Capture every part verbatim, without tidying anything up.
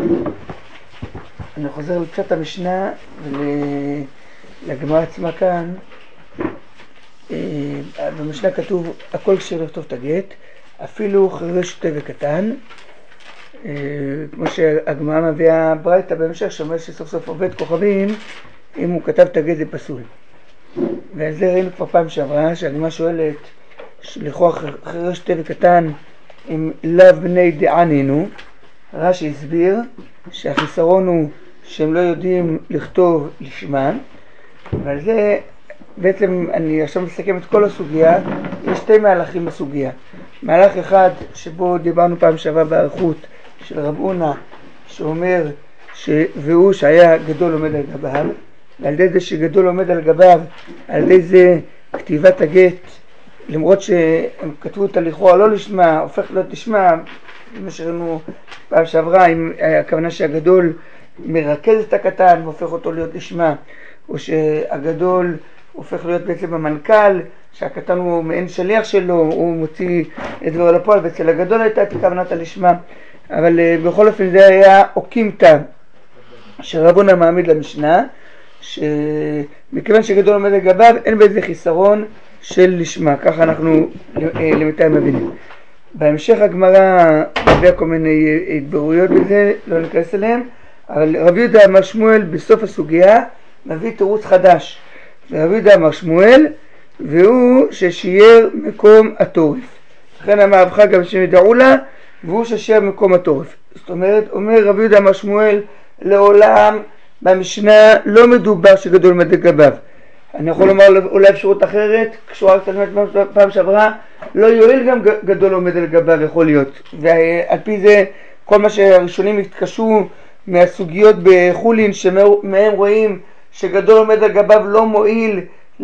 אני חוזר לפשט המשנה ולגמרא עצמה כאן. במשנה כתוב הכל כשיר לכתוב את הגט, אפילו חירש שוטה וקטן, כמו שהגמרא מביאה ברייתא בהמשך שאומר שסוף סוף עובד כוכבים אם הוא כתב את הגט זה פסול. ועל זה ראינו כבר פעם שעברה שהגמרא שואלת לכאורה חירש שוטה וקטן אם לאו בני דענינו. רש"י הסביר שהחיסרון הוא שהם לא יודעים לכתוב לשמם, ועל זה בעצם אני עכשיו מסכם את כל הסוגיה. יש שתי מהלכים בסוגיה. מהלך אחד שבו דיברנו פעם שעברה באריכות של רב הונא שאומר ש... והוא שהיה גדול עומד על גביו, ועל ידי זה שגדול עומד על גביו, על ידי זה כתיבת הגט למרות שהם כתבו אותה לכאורה לא לשמה הופך להיות לשמה, מה שראינו פעם שעברה עם הכוונה שהגדול מרכז את הקטן והופך אותו להיות לשמה, או שהגדול הופך להיות בעצם המנכ"ל, שהקטן הוא מעין שליח שלו, הוא מוציא את דברו לפועל, ואצל הגדול הייתה את הכוונת הלשמה. אבל uh, בכל אופן זה היה אוקימתא שרב הונא מעמיד למשנה, שמכיוון שגדול עומד לגביו אין בזה חיסרון של לשמה, ככה אנחנו למיטב מבינים. בהמשך הגמרא מביאה כל מיני התבררויות בזה, לא ניכנס אליהם, אבל רב יהודה אמר שמואל בסוף הסוגיה מביא תירוץ חדש. רב יהודה אמר שמואל והוא ששייר מקום התורף, לכן אמר רב חגה בשם ידעו לה והוא ששייר מקום התורף. זאת אומרת, אומר רב יהודה אמר שמואל לעולם במשנה לא מדובר שגדול עומד לגביו. אני יכול לומר אולי אפשרות אחרת, קשורה קצת פעם שעברה, לא יועיל גם גדול עומד לגביו יכול להיות, ועל פי זה כל מה שהראשונים התקשו מהסוגיות בחולין שמהם רואים שגדול עומד לגביו לא מועיל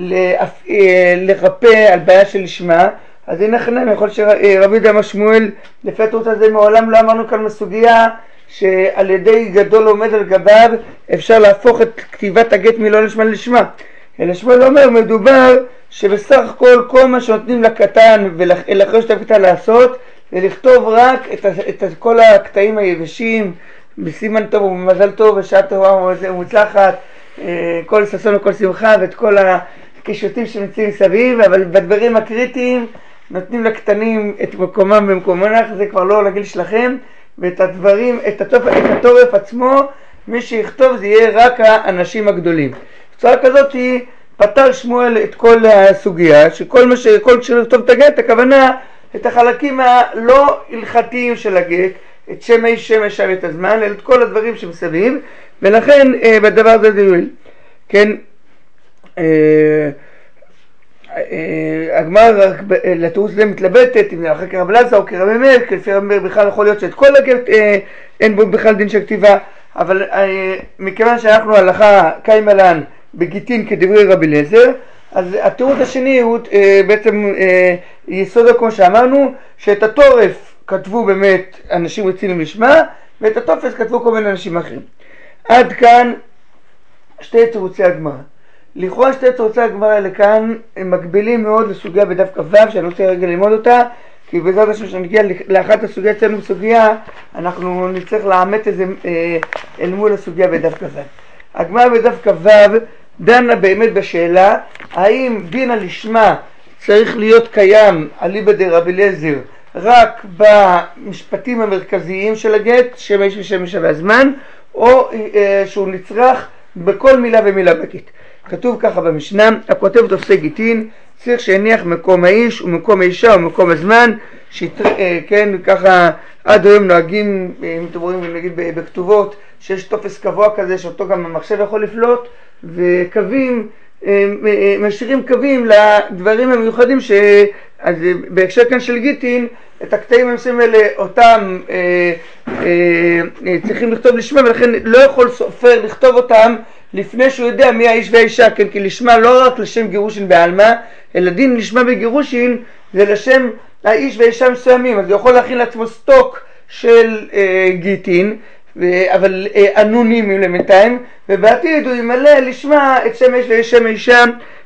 לרפא על בעיה של לשמה, אז הנה חנן, יכול שרב יהודה אמר שמואל לפי התירוץ הזה מעולם לא אמרנו כאן בסוגיה שעל ידי גדול עומד על גביו אפשר להפוך את כתיבת הגט מלא לשמה לשמה, אלא שמואל אומר מדובר שבסך הכל כל מה שנותנים לקטן ולחרש את הקטן לעשות ולכתוב רק את, את, את כל הקטעים היבשים בסימן טוב ובמזל טוב ושעה טובה ומוצלחת, כל ששון וכל שמחה ואת כל הקישוטים שנמצאים סביב, אבל בדברים הקריטיים נותנים לקטנים את מקומם במקומונך, זה כבר לא לגיל שלכם, ואת הדברים, את התופ, את התורף עצמו מי שיכתוב זה יהיה רק האנשים הגדולים. בצורה כזאת היא פתר שמואל את כל הסוגיה, שכל מה שכל כשלכתוב את הגט, הכוונה את החלקים הלא הלכתיים של הגט, את שם האיש שם האישה ואת הזמן, אלא את כל הדברים שמסביב, ולכן אה, בדבר הזה זה יועיל. כן, אה, אה, הגמרא לתירוץ זה מתלבטת אם זה אחר כרב אלעזר או כרב מאיר, כי לפי רב מאיר בכלל יכול להיות שאת כל הגט אה, אין בו בכלל דין של כתיבה, אבל אה, מכיוון שאנחנו הלכה קיימלן בגיטין כדברי רבי אליעזר, אז התירוץ השני הוא אה, בעצם אה, יסודו כמו שאמרנו, שאת התורף כתבו באמת אנשים רציניים לשמה, ואת התופס כתבו כל מיני אנשים אחרים. עד כאן שתי תירוצי הגמרא. לכאורה שתי תירוצי הגמרא האלה כאן הם מקבילים מאוד לסוגיה בדף כ"ו, שאני רוצה רגע ללמוד אותה, כי בעזרת השם שנגיע לאחת הסוגיה אצלנו בסוגיה, אנחנו נצטרך לאמת איזה אה, אל מול הסוגיה בדף כ"ו. הגמרא בדף כ"ו דנה באמת בשאלה האם בינה לשמה צריך להיות קיים אליבא דרבי אליעזר רק במשפטים המרכזיים של הגט, שם האיש ושם האישה והזמן, או אה, שהוא נצרך בכל מילה ומילה בגט. כתוב ככה במשנה, הכותב תופסי גיטין צריך שהניח מקום האיש ומקום האישה ומקום הזמן, שתר... אה, כן, ככה עד היום נוהגים, אם אתם רואים נגיד בכתובות, שיש תופס קבוע כזה שאותו גם המחשב יכול לפלוט, וקווים, משאירים קווים לדברים המיוחדים, ש... אז בהקשר כאן של גיטין, את הקטעים המסוימים האלה אותם אה, אה, צריכים לכתוב לשמה, ולכן לא יכול סופר לכתוב אותם לפני שהוא יודע מי האיש והאישה, כן, כי לשמה לא רק לשם גירושין בעלמא, אלא דין לשמה בגירושין זה לשם האיש והאישה מסוימים, אז הוא יכול להכין לעצמו סטוק של אה, גיטין, אבל אה, אנונימיים למתיים, ובעתיד הוא ימלא לשמה את שם האיש והשם האישה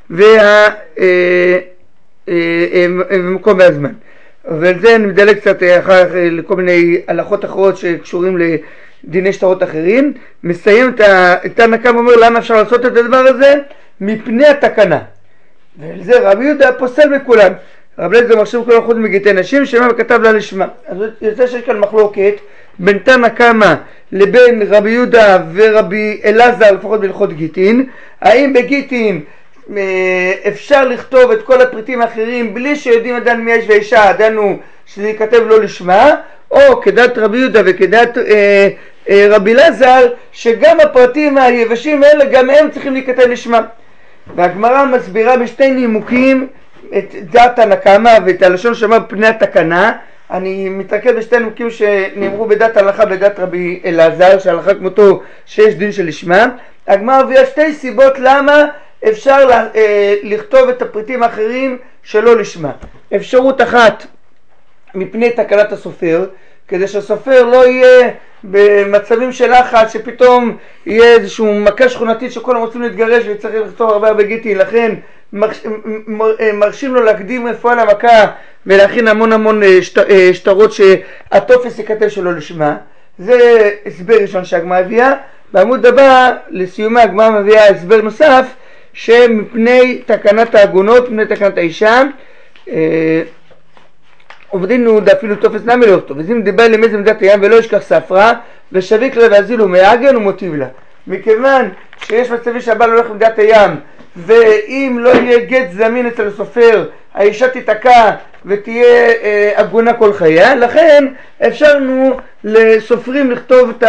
והמקום והזמן. ועל זה נדלג קצת אחר לכל מיני הלכות אחרות שקשורים דיני שטרות אחרים. מסיים את תנא קמא ואומר למה אפשר לעשות את הדבר הזה? מפני התקנה. ועל זה רבי יהודה פוסל בכולם. רבי אליעזר מחשיב כולם חוץ מגיטי נשים, שמה וכתב לה לשמה. אז יוצא שיש כאן מחלוקת בין תנא קמא לבין רבי יהודה ורבי אלעזר, לפחות בהלכות גיטין. האם בגיטין אפשר לכתוב את כל הפריטים האחרים בלי שיודעים עדיין מי האיש והאישה, עדיין הוא שזה ייכתב לא לשמה, או כדת רבי יהודה וכדת אה, אה, רבי אלעזר, שגם הפרטים היבשים האלה גם הם צריכים להיכתב לשמה. והגמרא מסבירה בשתי נימוקים את דעת תנא קמא ואת הלשון שאמר פני התקנה. אני מתרכז בשתי נימוקים שנאמרו בדת הלכה בדת רבי אלעזר, שהלכה כמותו שיש דין של לשמה. הגמרא הביאה שתי סיבות למה אפשר לה, אה, לכתוב את הפריטים האחרים שלא לשמה. אפשרות אחת מפני תקנת הסופר, כדי שהסופר לא יהיה במצבים של לחץ שפתאום יהיה איזשהו מכה שכונתית שכולם רוצים להתגרש וצריך לכתוב הרבה הרבה גיטין, לכן מרש, מרשים לו להקדים רפואה למכה ולהכין המון המון שט, שטרות שהטופס ייכתב שלא לשמה. זה הסבר ראשון שהגמרא הביאה. בעמוד הבא לסיומה הגמרא מביאה הסבר נוסף שמפני תקנת העגונות, מפני תקנת האישה, עובדין הוא אפילו תופס נמי לא טוב. אז אם דיבר למזל מדת הים ולא ישכח ספרה ושביק לה ואזילו מעגן ומוטיב לה. מכיוון שיש מצבי שהבעל הולך מדת הים ואם לא יהיה גט זמין אצל הסופר האישה תתקע ותהיה אה, עגונה כל חייה, לכן אפשרנו לסופרים לכתוב את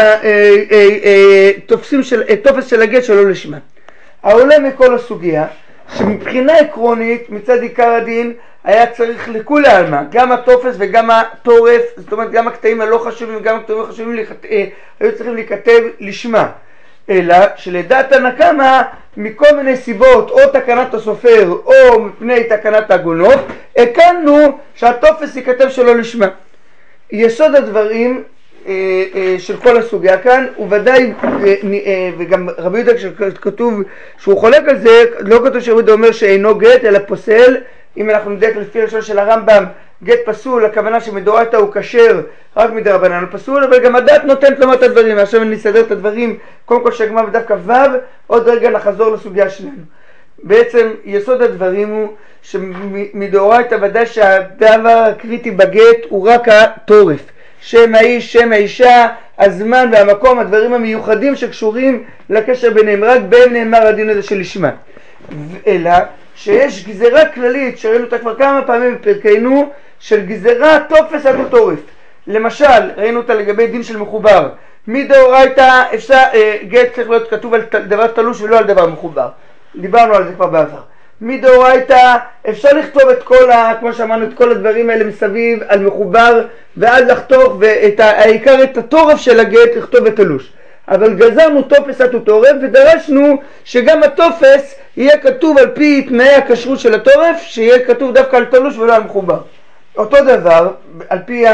התופסים של, תופס של הגט שלא לשמה. העולה מכל הסוגיה שמבחינה עקרונית מצד עיקר הדין היה צריך לכולי עלמא, גם התופס וגם התורף, זאת אומרת גם הקטעים הלא חשובים וגם הקטעים החשובים היו צריכים להיכתב לשמה. אלא שלדעת תנא קמא מכל מיני סיבות, או תקנת הסופר או מפני תקנת העגונות, הקלנו שהתופס ייכתב שלא לשמה. יסוד הדברים אה, אה, של כל הסוגיה כאן, וודאי, אה, אה, וגם רבי יהודה כשכתוב שהוא חולק על זה, לא כתוב שרבי יהודה אומר שאינו גט אלא פוסל. אם אנחנו נדייק לפי לשון של הרמב"ם, גט פסול, הכוונה שמדאורייתא הוא כשר רק מדרבנן הוא פסול, אבל גם הדת נותנת לומר את הדברים. עכשיו אני אסדר את הדברים, קודם כל שהגמרא בדף כ"ו, עוד רגע נחזור לסוגיה שלנו. בעצם יסוד הדברים הוא שמדאורייתא ודאי שהדבר הקריטי בגט הוא רק התורף, שם האיש, שם האישה, הזמן והמקום, הדברים המיוחדים שקשורים לקשר ביניהם, רק בהם נאמר הדין הזה של לשמה. אלא שיש גזירה כללית שראינו אותה כבר כמה פעמים בפרקנו, של גזירה תופס עד התורף. למשל ראינו אותה לגבי דין של מחובר, מדאורייתא אפשר אה, גט צריך להיות כתוב על דבר תלוש ולא על דבר מחובר, דיברנו על זה כבר בעבר. מדאורייתא אפשר לכתוב את כל ה, כמו שאמרנו, את כל הדברים האלה מסביב על מחובר, ואז לחתוך ואת העיקר את התורף של הגט לכתוב בתלוש. אבל גזרנו תופס עד התורף ודרשנו שגם התופס יהיה כתוב על פי תנאי הכשרות של התורף, שיהיה כתוב דווקא על תלוש ולא על מחובר. אותו דבר על פי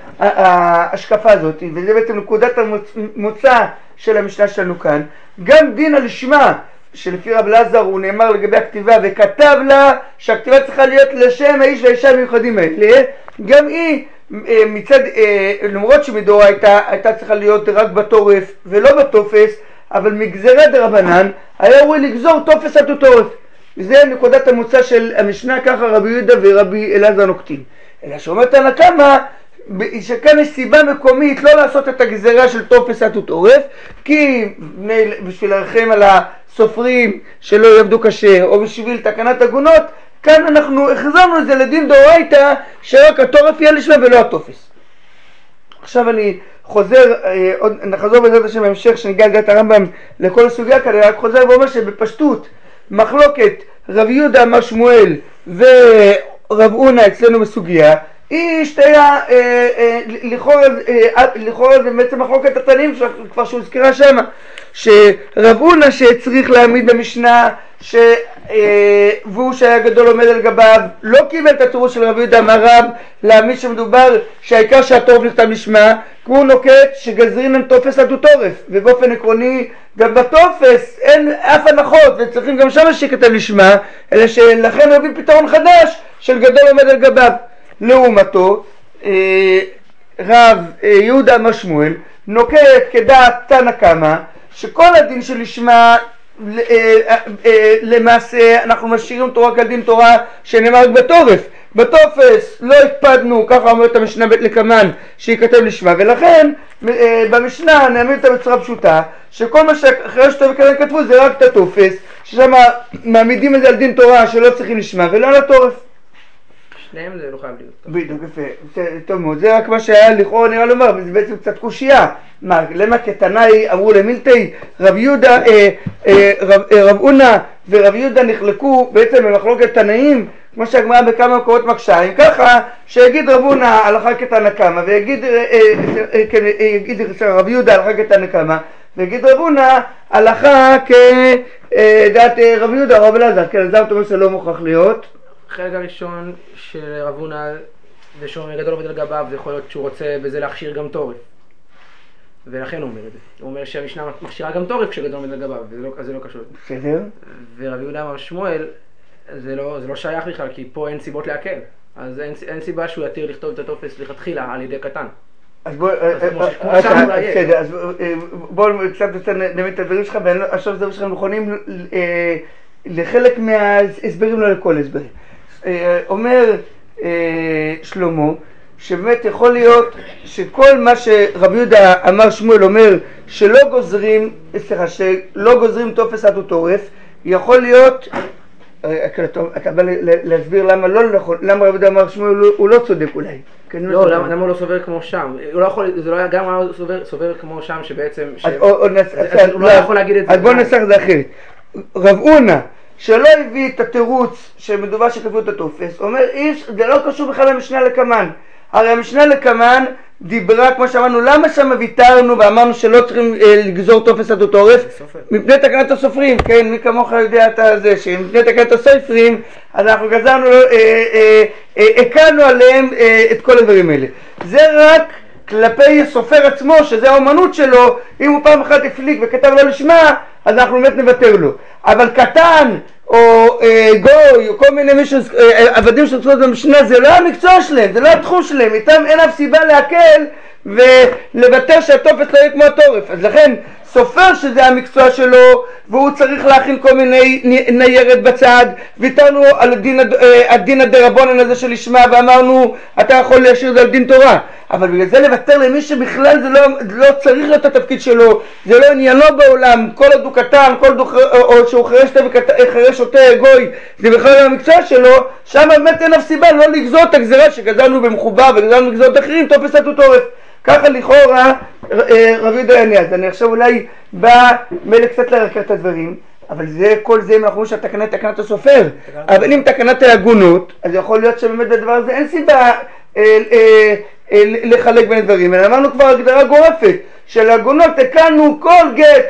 ההשקפה הזאת, וזה בעצם נקודת המוצא של המשנה שלנו כאן. גם דין הלשמה שלפי רבי אלעזר הוא נאמר לגבי הכתיבה, וכתב לה שהכתיבה צריכה להיות לשם האיש והאישה המיוחדים האלה, גם היא מצד, למרות שמדאורייתא הייתה צריכה להיות רק בתורף ולא בתופס, אבל מגזירה דרבנן היה ראוי לגזור תופס עד התורף. וזה נקודת המוצא של המשנה, ככה רבי יהודה ורבי אלעזר נוקטים. אלא שאומר תנא קמא שכאן יש סיבה מקומית לא לעשות את הגזירה של תופס עד התורף, כי בשביל לרחם על הסופרים שלא יעבדו קשה, או בשביל תקנת עגונות, כאן אנחנו החזרנו את זה לדין דאורייתא שרק התורף יהיה לשמה ולא התופס. עכשיו אני חוזר, עוד נחזור בעזרת השם בהמשך שניגע לדעת הרמב"ם לכל הסוגיה כאן, רק חוזר ואומר שבפשטות מחלוקת רבי יהודה אמר שמואל ורב הונא אצלנו בסוגיה היא שתיה, לכאורה זה בעצם מחלוקת התנאים כבר שהוזכרה שמה, שרב הונא שצריך להעמיד במשנה ש... והוא שהיה גדול עומד על גביו לא קיבל את התירוץ של רבי יהודה מהרב להעמיד שמדובר שהעיקר שהתורף נכתב לשמה, כי הוא נוקט שגזרין הם תופס עד התורף, ובאופן עקרוני גם בתופס אין אף הנחות וצריכים גם שם שכתב לשמה, אלא שלכן הוא הביא פתרון חדש של גדול עומד על גביו. לעומתו רב יהודה אמר שמואל נוקט כדעת תנא קמא שכל הדין שלשמה למעשה אנחנו משאירים תורה כדין תורה שנאמר רק בתורף. בטופס לא הקפדנו, ככה אומרת המשנה בית לקמן שיכתב לשמה, ולכן במשנה נאמר את בצורה פשוטה שכל מה שאחרי שטוב וכאלה כתבו זה רק את הטופס, ששם מעמידים את זה על דין תורה שלא צריכים לשמה ולא על התורף. שניהם זה לא חייב להיות. בדיוק, יפה, טוב מאוד, זה רק מה שהיה לכאורה נראה לומר, וזה בעצם קצת קושייה. מה, למה כתנאי אמרו למילתי, רב יהודה, אה, אה, רב, אה, רב אונה ורב יהודה נחלקו בעצם במחלוקת תנאים, כמו שהגמרא בכמה מקורות מקשה, אם ככה שיגיד רב אונה הלכה כתנא קמא, ויגיד אה, אה, אה, אה, יגיד רב יהודה הלכה כתנא קמא, ויגיד רב אונה הלכה כדעת אה, רב יהודה רב אלעזר, כן, אלעזר אומר שלא מוכרח להיות. החלק הראשון של רב הונא זה שאומר גדול עובד על גביו, זה יכול להיות שהוא רוצה בזה להכשיר גם תורף, ולכן הוא אומר את זה. הוא אומר שהמשנה מכשירה גם תורף כשגדול עובד על גביו, וזה לא, זה לא קשור. בסדר. ורב יהודה אמר שמואל, זה לא, זה לא שייך בכלל, כי פה אין סיבות להקל. אז אין, אין סיבה שהוא יתיר לכתוב את הטופס לכתחילה על ידי קטן. אז בואו קצת נמד את הדברים שלך, ועכשיו הדברים שלך נכונים לחלק מההסברים, לא לכל הסברים. אומר שלמה שבאמת יכול להיות שכל מה שרבי יהודה אמר שמואל אומר שלא גוזרים, סליחה, שלא גוזרים טופס עד וטורף, יכול להיות, אתה בא להסביר למה לא נכון, למה רבי יהודה אמר שמואל הוא לא צודק אולי. לא, למה הוא לא סובר כמו שם? הוא לא יכול, זה לא היה גם סובר כמו שם שבעצם, הוא לא יכול להגיד את זה. אז בוא נסח את זה אחרת. רב אונה שלא הביא את התירוץ שמדובר שכתבו את הטופס, אומר איש, זה לא קשור בכלל למשנה לקמן. הרי המשנה לקמן דיברה, כמו שאמרנו, למה שם ויתרנו ואמרנו שלא צריכים אה, לגזור טופס עד וטורף? מפני תקנת הסופרים, כן, מי כמוך יודע את זה, שמפני תקנת הסופרים, אז אנחנו גזרנו, אה, אה, אה, הקלנו עליהם אה, את כל הדברים האלה. זה רק כלפי סופר עצמו, שזה האומנות שלו, אם הוא פעם אחת הפליג וכתב לא לשמה, אז אנחנו באמת נוותר לו. אבל קטן, או אה, גוי, או כל מיני מישהו, אה, עבדים שצריכות במשנה, זה לא המקצוע שלהם, זה לא התחום שלהם, איתם אין אף סיבה להקל ולוותר שהטופס לא יהיה כמו התורף. אז לכן, סופר שזה המקצוע שלו, והוא צריך להכין כל מיני ניירת בצד, ויתרנו על הדין, אה, הדין הדרבונן הזה של לשמה, ואמרנו, אתה יכול להשאיר זה על דין תורה. אבל בגלל זה לוותר למי שבכלל זה לא, לא צריך להיות התפקיד שלו, זה לא עניינו בעולם, כל עוד הוא קטן, כל עוד הוא, או שהוא חרש שותה גוי, זה בכלל לא המקצוע שלו, שם באמת אין אף סיבה לא לגזור את הגזירה שגזרנו במחובה וגזרנו בגזרות אחרים, טופס עד וטורף. ככה לכאורה רבי יהודה יענה. אז אני עכשיו אולי בא מלא קצת לרקר את הדברים, אבל זה, כל זה אם אנחנו אומרים שהתקנה היא תקנת הסופר, אבל אם תקנת ההגונות, אז יכול להיות שבאמת בדבר הזה אין סיבה אה, אה, אה, לחלק בין הדברים. אמרנו כבר הגדרה גורפת של הגונות, הקלנו כל גט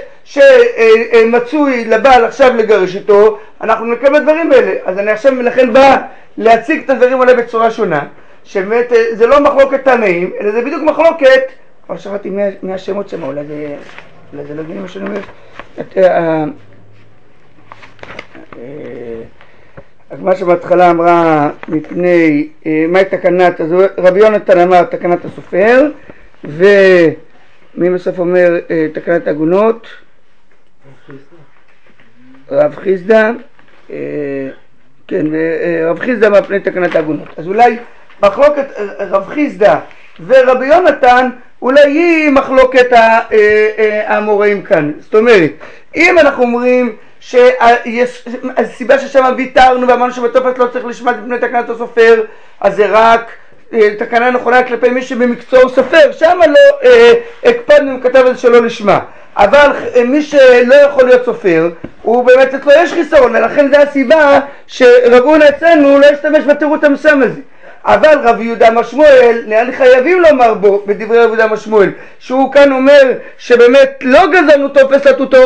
שמצוי לבעל עכשיו לגרש איתו, אנחנו נקבל דברים האלה. אז אני עכשיו לכן בא להציג את הדברים האלה בצורה שונה, שבאמת זה לא מחלוקת תנאים, אלא זה בדיוק מחלוקת, כבר שכחתי מי השמות שם, אולי זה, אולי זה לא הגיוני מה שאני אומר. הגמרא שבהתחלה אמרה מפני, מהי תקנת, אז רבי יונתן אמר תקנת הסופר, ומי בסוף אומר תקנת הגונות? רב חיסדא, כן, רב חיסדא אמר פני תקנת הגונות. אז אולי מחלוקת רב חיסדא ורבי יונתן אולי היא מחלוקת האמוראים כאן. זאת אומרת, אם אנחנו אומרים שהסיבה ששם ויתרנו ואמרנו שבטופס לא צריך לשמוע בפני תקנת הסופר, אז זה רק תקנה נכונה כלפי מי שבמקצוע הוא סופר, שם לא הקפדנו עם כתב הזה שלא לשמה. אבל מי שלא יכול להיות סופר, הוא באמת אצלו יש חיסרון, ולכן זה הסיבה שרב הונא אצלנו לא ישתמש בתירוץ המסוים הזה. אבל רב יהודה אמר שמואל, נראה לי חייבים לומר בו בדברי רב יהודה אמר שמואל, שהוא כאן אומר שבאמת לא גזרנו טופס עד וטורף,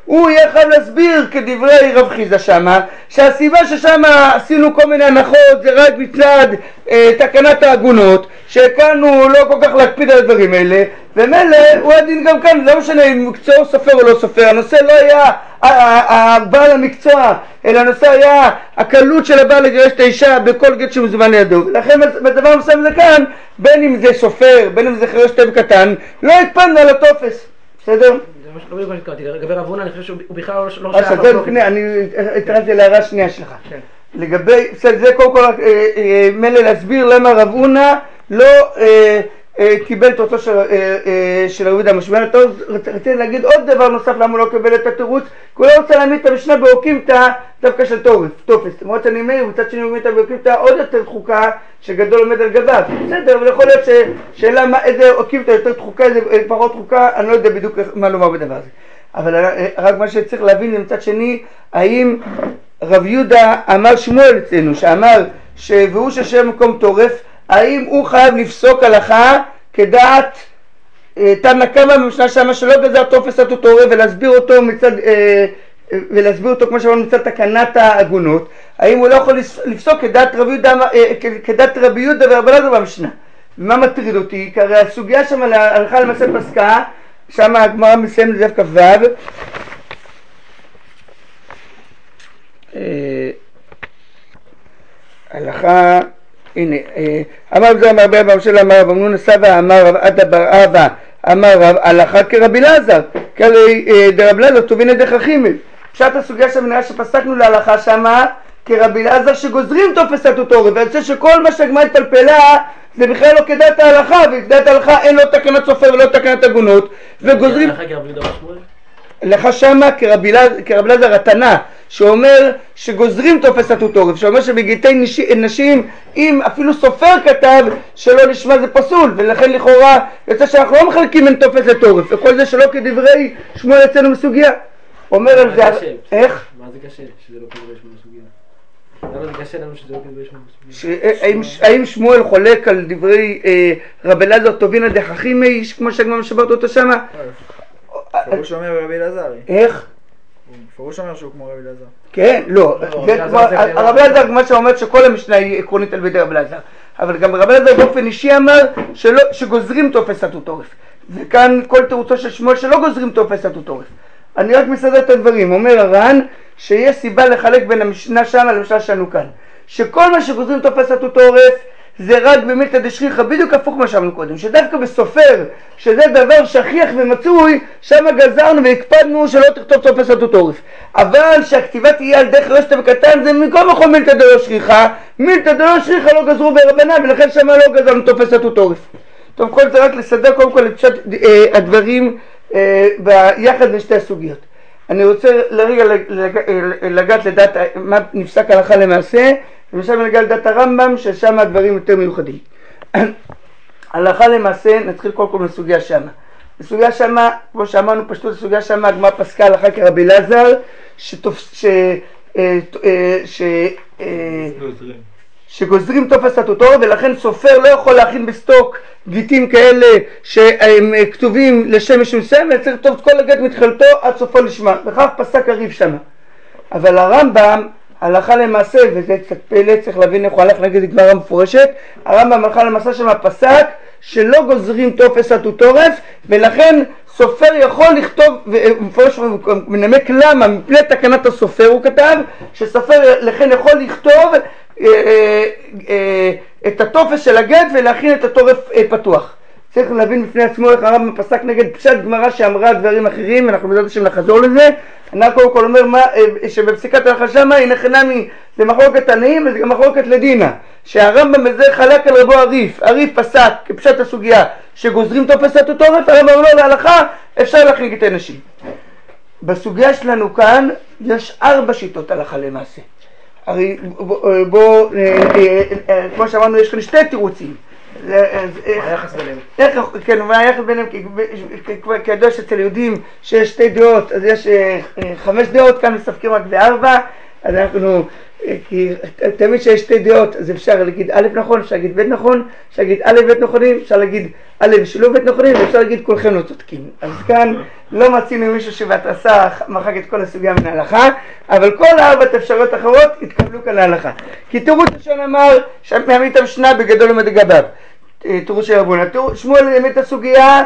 הוא יהיה חייב להסביר כדברי רב חיסדא שמה, שהסיבה ששמה עשינו כל מיני הנחות זה רק מצד אה, תקנת העגונות, שכאן הוא לא כל כך להקפיד על הדברים האלה, ומילא הוא הדין גם כאן, זה לא משנה אם מקצוע הוא סופר או לא סופר, הנושא לא היה הבעל המקצוע, אלא הנושא היה הקלות של הבעל לגרש את האישה בכל גט שמזומן לידו. לכן בדבר מסוים זה כאן, בין אם זה סופר, בין אם זה חירש תו קטן, לא הקפדנו על הטופס, בסדר? זה לא בדיוק מה שהתכוונתי, לגבי רב הונא אני חושב שהוא בכלל לא שייך לחלוק. אני התרצתי להערה השנייה שלך. לגבי, זה קודם כל מילא להסביר למה רב הונא לא קיבל את אותו של רבי יהודה המשמעאל. אתה רציתי להגיד עוד דבר נוסף למה הוא לא קיבל את התירוץ, כי הוא לא רוצה להעמיד את המשנה באוקימתא דווקא של טופס. למרות שאני אומר, מצד שני הוא מעמיד אותה באוקימתא עוד יותר דחוקה שגדול עומד על גביו. בסדר, אבל יכול להיות ששאלה איזה אוקימתא יותר דחוקה, איזה פחות דחוקה, אני לא יודע בדיוק מה לומר בדבר הזה. אבל רק מה שצריך להבין מצד שני, האם רב יהודה אמר שמואל אצלנו, שאמר והוא ששם מקום טורף, האם הוא חייב לפסוק הלכה כדעת תנא קמא במשנה שמה שלא גזר טופס סטטוטורי ולהסביר אותו מצד ולהסביר אותו כמו שאמרנו מצד תקנת העגונות, האם הוא לא יכול לפסוק כדעת רבי יהודה כדעת רבי יהודה ורבי אלעזר במשנה? ומה מטריד אותי? כי הרי הסוגיה שם הלכה למעשה פסקה, שם הגמרא מסיים לדף כ"ו, הלכה, הנה, אמר רב זר אמר רבי אבא של אמר רב אמנון סבא אמר רב עדה בר אבא אמר רב הלכה כרבי אלעזר, כי הרי דרבי אלעזר טובין ידי חכמים. פשט הסוגיה שם נראה שפסקנו להלכה שמה כרבי אלעזר שגוזרים טופס סטטוטורי, ואני חושב שכל מה שהגמרא התפלפלה זה בכלל לא כדעת ההלכה, וכדעת ההלכה אין לו תקנת סופר ולא תקנת עגונות, וגוזרים לך שמה כרבי אלעזר התנא שאומר שגוזרים טופס סטטוטורי, שאומר שבגיטי נשים אם אפילו סופר כתב שלא נשמע זה פסול, ולכן לכאורה יוצא שאנחנו לא מחלקים בין טופס לטורף, וכל זה שלא כדברי שמואל אצלנו בסוגיה. אומר על זה, איך? מה זה קשה שזה לא כדברי שמואל בסוגיה? למה זה קשה לנו שזה לא כדברי שמואל בסוגיה? האם שמואל חולק על דברי רבי אלעזר טובין ידי חכמים כמו שהגמרא משברת אותו שמה? פרוש אומר רבי אלעזר. איך? פרוש אומר שהוא כמו רבי אלעזר. כן, לא, רבי אלעזר כמו שאומר שכל המשנה היא עקרונית על בידי רבי אלעזר, אבל גם רבי אלעזר באופן אישי אמר שגוזרים טופס סטטוטורי, וכאן כל תירוצו של שמואל שלא גוזרים טופס סטטוטורי. אני רק מסדר את הדברים. אומר הר"ן שיש סיבה לחלק בין המשנה שם למשנה שלנו כאן, שכל מה שגוזרים טופס סטטוטורי זה רק במילתא דשכיחא, בדיוק הפוך מה שאמרנו קודם, שדווקא בסופר, שזה דבר שכיח ומצוי, שם גזרנו והקפדנו שלא תכתוב טופס סטטוטורי. אבל שהכתיבה תהיה על דרך חירש תו קטן, זה מכל מקום מילתא דלא שכיחא, מילתא דלא שכיחא לא גזרו ברבנן, ולכן שם לא גזרנו טופס סטטוטורי. טוב, כל זה רק לסדר קודם כל את פשט אה, הדברים אה, ביחד בין שתי הסוגיות. אני רוצה לרגע לגעת לדעת מה נפסק הלכה למעשה, ושם נגע לדעת הרמב"ם ששם הדברים יותר מיוחדים. הלכה למעשה נתחיל קודם כל מסוגיה שמה. בסוגיה שמה, כמו שאמרנו פשטות הסוגיה שמה, הגמרא פסקה הלכה כרבי אלעזר שגוזרים טופס סטטוטורי, ולכן סופר לא יכול להכין בסטוק גיטים כאלה שהם כתובים לשם משום מסוים, וצריך לכתוב את כל הגט מתחילתו עד סופו לשמה, וכך פסק הריב שמה. אבל הרמב"ם הלכה למעשה, וזה קצת פלא, צריך להבין איך הוא הלך נגד גמרא מפורשת, הרמב"ם הלכה למעשה שם פסק שלא גוזרים טופס סטטוטורי, ולכן סופר יכול לכתוב, ומפורש מנמק למה, מפני תקנת הסופר הוא כתב, שסופר לכן יכול לכתוב אה, אה, אה, את הטופס של הגט ולהכין את הטורף אה, פתוח. צריך להבין בפני עצמו איך הרמב"ם פסק נגד פשט גמרא שאמרה דברים אחרים, אנחנו בעזרת השם נחזור לזה. אני קודם כל אומר מה, שבפסיקת הלכה שמה היא נכנמי למחלוקת תנאים וזה גם מחלוקת לדינה, שהרמב"ם בזה חלק על רבו הריף. הריף פסק כפשט הסוגיה שגוזרים טופס סטטוטורי, הרמב"ם אומר להלכה אפשר להכין גיטי נשים. בסוגיה שלנו כאן יש ארבע שיטות הלכה למעשה. הרי בוא, בוא כמו שאמרנו יש כאן שתי תירוצים. היחס ביניהם. כן, והיחס ביניהם, כי ידוע שאצל יהודים שיש שתי דעות, אז יש חמש דעות, כאן מספקים רק בארבע, אז אנחנו כי תמיד שיש שתי דעות, אז אפשר להגיד א' נכון, אפשר להגיד ב' נכון, אפשר להגיד א' ב' נכונים, אפשר להגיד א' שילוב ב' נכונים, ואפשר להגיד כולכם לא צודקים. אז כאן לא מצינו מישהו שבהתרסה מחק את כל הסוגיה מן ההלכה, אבל כל ארבעת אפשרויות אחרות התקבלו כאן להלכה. כי תירוץ ראשון אמר שמעמיד המשנה בגדול עומד לגביו. תירוץ של רבונה. שמואל העמיד את הסוגיה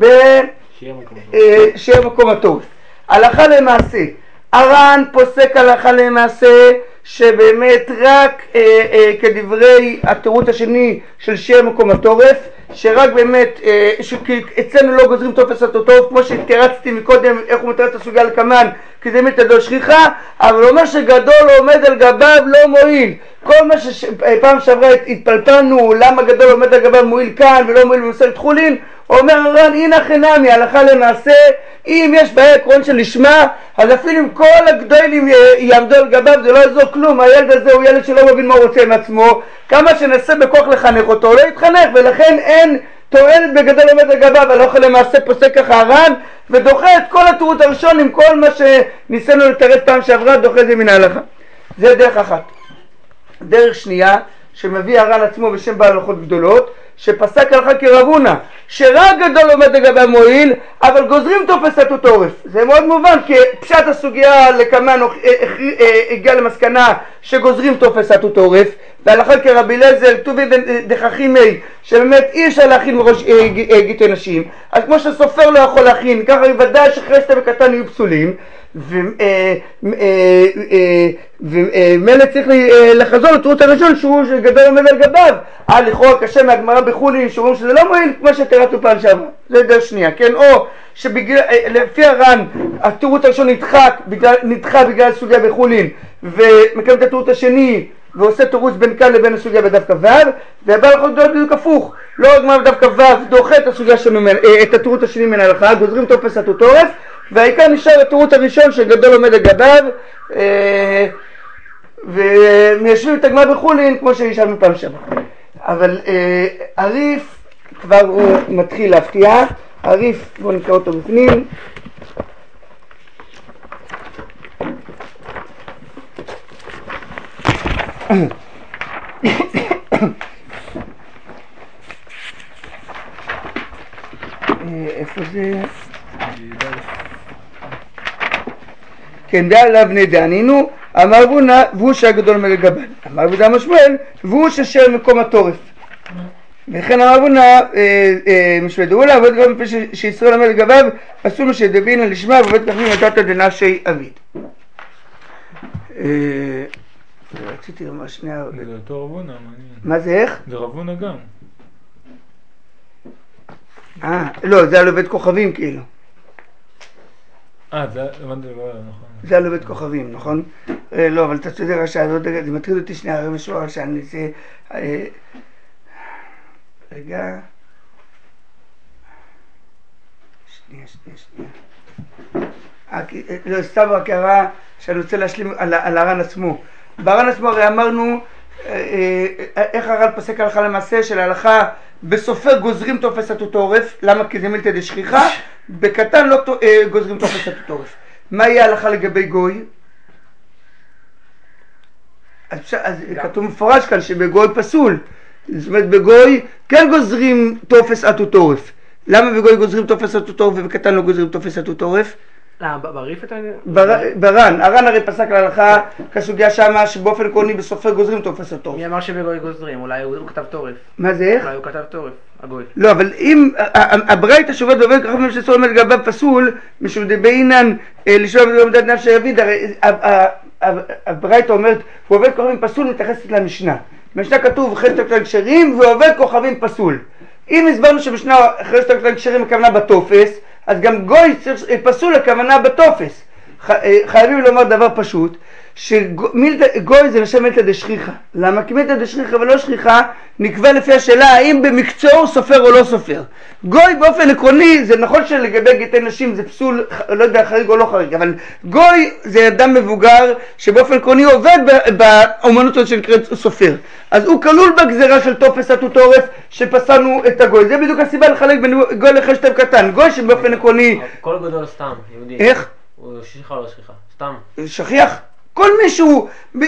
בשיר מקום הטוב. הלכה למעשה. הר"ן פוסק הלכה למעשה שבאמת רק אה, אה, כדברי התירוץ השני של שיר מקום הטורף, שרק באמת, אה, שאצלנו לא גוזרים טופס הטוטוף, כמו שהתרצתי מקודם איך הוא מתרץ את הסוגיה לקמן, כי זה באמת ידו שכיחה, אבל הוא אומר שגדול עומד על גביו לא מועיל. כל מה שפעם שעברה התפלפלנו למה גדול עומד על גביו מועיל כאן ולא מועיל במסכת חולין, אומר הר"ן הנה חינמי, הלכה למעשה, אם יש בעיה עקרון של לשמה, אז אפילו אם כל הגדולים יעמדו על גביו זה לא יעזור כלום, הילד הזה הוא ילד שלא מבין מה הוא רוצה עם עצמו, כמה שנסה בכוח לחנך אותו, לא יתחנך, ולכן אין תועלת בגדול עומד על גביו. הלכה למעשה פוסק ככה הר"ן, ודוחה את כל התירוץ הראשון עם כל מה שניסינו לתרץ פעם שעברה, דוחה את זה מן ההלכה. זה דרך אחת. דרך שנייה, שמביא הר"ן עצמו בשם בעל הלכות גדולות, שפסק הלכה כרב הונא, שרק גדול עומד לגבי מועיל, אבל גוזרים טופס הטוטורף. זה מאוד מובן, כי פשט הסוגיה לקמן הגיע למסקנה שגוזרים טופס הטוטורף, והלכה כרבי אליעזר, טובי דחכימי, שבאמת אי אפשר להכין מראש גיטי נשים, אז כמו שסופר לא יכול להכין, ככה ודאי שחרשת וקטן יהיו פסולים, ומלא צריך לחזור לתירוץ הראשון שהוא גדול עומד על גביו. אה, לכאורה קשה מהגמרא בחולין שאומרים שזה לא מועיל כמו שתרצנו פעם שעברה. זה דרך שנייה, כן? או שלפי הר"ן התירוץ הראשון נדחק נדחה בגלל הסוגיה בחולין, ומקיים את התירוץ השני ועושה תירוץ בין כאן לבין הסוגיה בדווקא ו', ובא לכל גדול בדיוק הפוך, לא הגמרא בדווקא ו' דוחה את הסוגיה את התירוץ השני מן ההלכה, גוזרים טופס הטוטורף, והעיקר נשאר התירוץ הראשון שגדול עומד לגביו, ומיישבים את הגמרא בחולין כמו שישבנו פעם שעברה. אבל הריף כבר הוא מתחיל להפתיע. הריף, בואו נקרא אותו בפנים. איפה זה? כן, דע לבני דענינו, אמר רבונה, והוא שהגדול עומד לגביו. אמר רבי דמה שמואל, והוא ששיר מקום הטורף. וכן אמר רבונה, משמע דאולה, ועוד גם מפני שישראל עומד לגביו, אסור לו שדבינן לשמה, ועובד ככבים נתת דנשי אביד. רציתי לומר שנייה... זה אותו רבונה, מעניין. מה זה איך? זה רבונה גם. אה, לא, זה על עובד כוכבים כאילו. אה, זה הבנתי לבעיה, נכון. זה על עובד כוכבים, נכון? לא, אבל אתה צודק רשע, זה מטריד אותי שנייה, הרי משהו רשע, אני אעשה... רגע... שנייה, שנייה, שנייה. לא, סתם רק הערה שאני רוצה להשלים על הר"ן עצמו. בר"ן עצמו הרי אמרנו איך הר"ן פסק הלכה למעשה של ההלכה בסופר גוזרים טופס הטוטורף. למה? כי זה מילתא דשכיחה, בקטן לא גוזרים טופס הטוטורף. מה יהיה ההלכה לגבי גוי? אז, אז כתוב מפורש כאן שבגוי פסול. זאת אומרת בגוי כן גוזרים טופס הטוטורף. למה בגוי גוזרים טופס הטוטורף ובקטן לא גוזרים טופס הטוטורף? למה, בריף אתה... בר"ן, הר"ן הרי פסק להלכה כסוגיה שמה שבאופן עקרוני בסופר גוזרים טופס הטורף. מי אמר שבגוי גוזרים? אולי הוא כתב טורף. מה זה איך? אולי הוא כתב טורף, הגוי. לא, אבל אם הברייתא שעובד ועובד ככה מפני שסור עומד לגביו פסול, משום דבעינן לשלום ועומדת נפשי אביד, הרי הברייתא אומרת הוא עובד כוכבים פסול, מתייחסת למשנה. במשנה כתוב חרשת הקשרים ועובד כוכבים פסול. אם הסברנו שבמשנה חרשת הקשרים הכוונה בטופס, אז גם גוי פסול הכוונה בטופס. חייבים לומר דבר פשוט, שגוי זה לשם מילתא דשכיחה. למה? כי מילתא דשכיחה ולא שכיחה נקבע לפי השאלה האם במקצועו סופר או לא סופר. גוי באופן עקרוני, זה נכון שלגבי גיטי נשים זה פסול, לא יודע חריג או לא חריג, אבל גוי זה אדם מבוגר שבאופן עקרוני עובד באומנות הזאת שנקראת סופר. אז הוא כלול בגזרה של טופס הטוטורף שפסלנו את הגוי. זה בדיוק הסיבה לחלק בין גוי לחשטב קטן. גוי שבאופן עקרוני... כל גדול סתם, יהודי. איך? הוא שכיחה או לא שכיחה? סתם. שכיח? כל מישהו,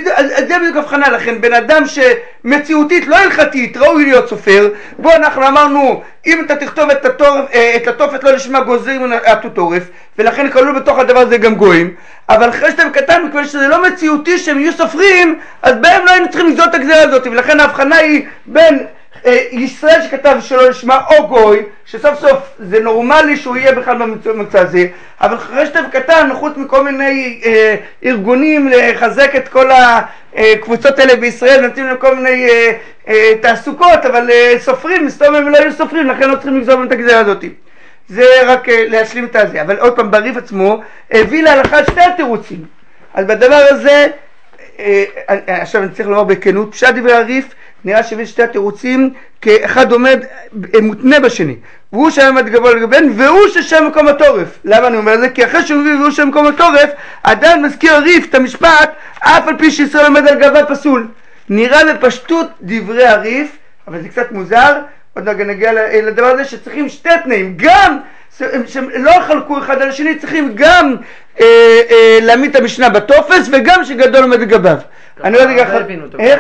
זה בדיוק הבחנה לכן, בן אדם שמציאותית לא הלכתית, ראוי להיות סופר, בו אנחנו אמרנו, אם אתה תכתוב את, התור, את התופת לא לשמה גוזרים התותורף, ולכן כלול בתוך הדבר הזה גם גויים, אבל אחרי שאתם קטן, מכיוון שזה לא מציאותי שהם יהיו סופרים, אז בהם לא היינו צריכים לגזור את הגזירה הזאת, ולכן ההבחנה היא בין ישראל שכתב שלא לשמה או גוי, שסוף סוף זה נורמלי שהוא יהיה בכלל במצע הזה, אבל אחרי שאתם קטן, חוץ מכל מיני אה, ארגונים לחזק את כל הקבוצות האלה בישראל, נותנים להם כל מיני אה, אה, תעסוקות, אבל אה, סופרים, מסתובבים הם לא היו סופרים, לכן לא צריכים לגזור את הגזירה הזאת. זה רק אה, להשלים את זה, אבל עוד פעם, בריף עצמו הביא להלכה שתי התירוצים. אז בדבר הזה, אה, אה, עכשיו אני צריך לומר בכנות, פשט דברי הריף, נראה שהביא שתי התירוצים כאחד עומד מותנה בשני, והוא שעמד גבוה לגביהן והוא ששם מקום התורף. למה אני אומר את זה? כי אחרי שהוא מביא והוא שם מקום התורף, עדיין מזכיר הריף את המשפט אף על פי שישראל עומד על גבה פסול. נראה בפשטות דברי הריף, אבל זה קצת מוזר, עוד נגיע לדבר הזה שצריכים שתי תנאים, גם שהם לא חלקו אחד על השני, צריכים גם אה, אה, להעמיד את המשנה בטופס וגם שגדול עומד לגביו. אני לא יודע ככה, איך?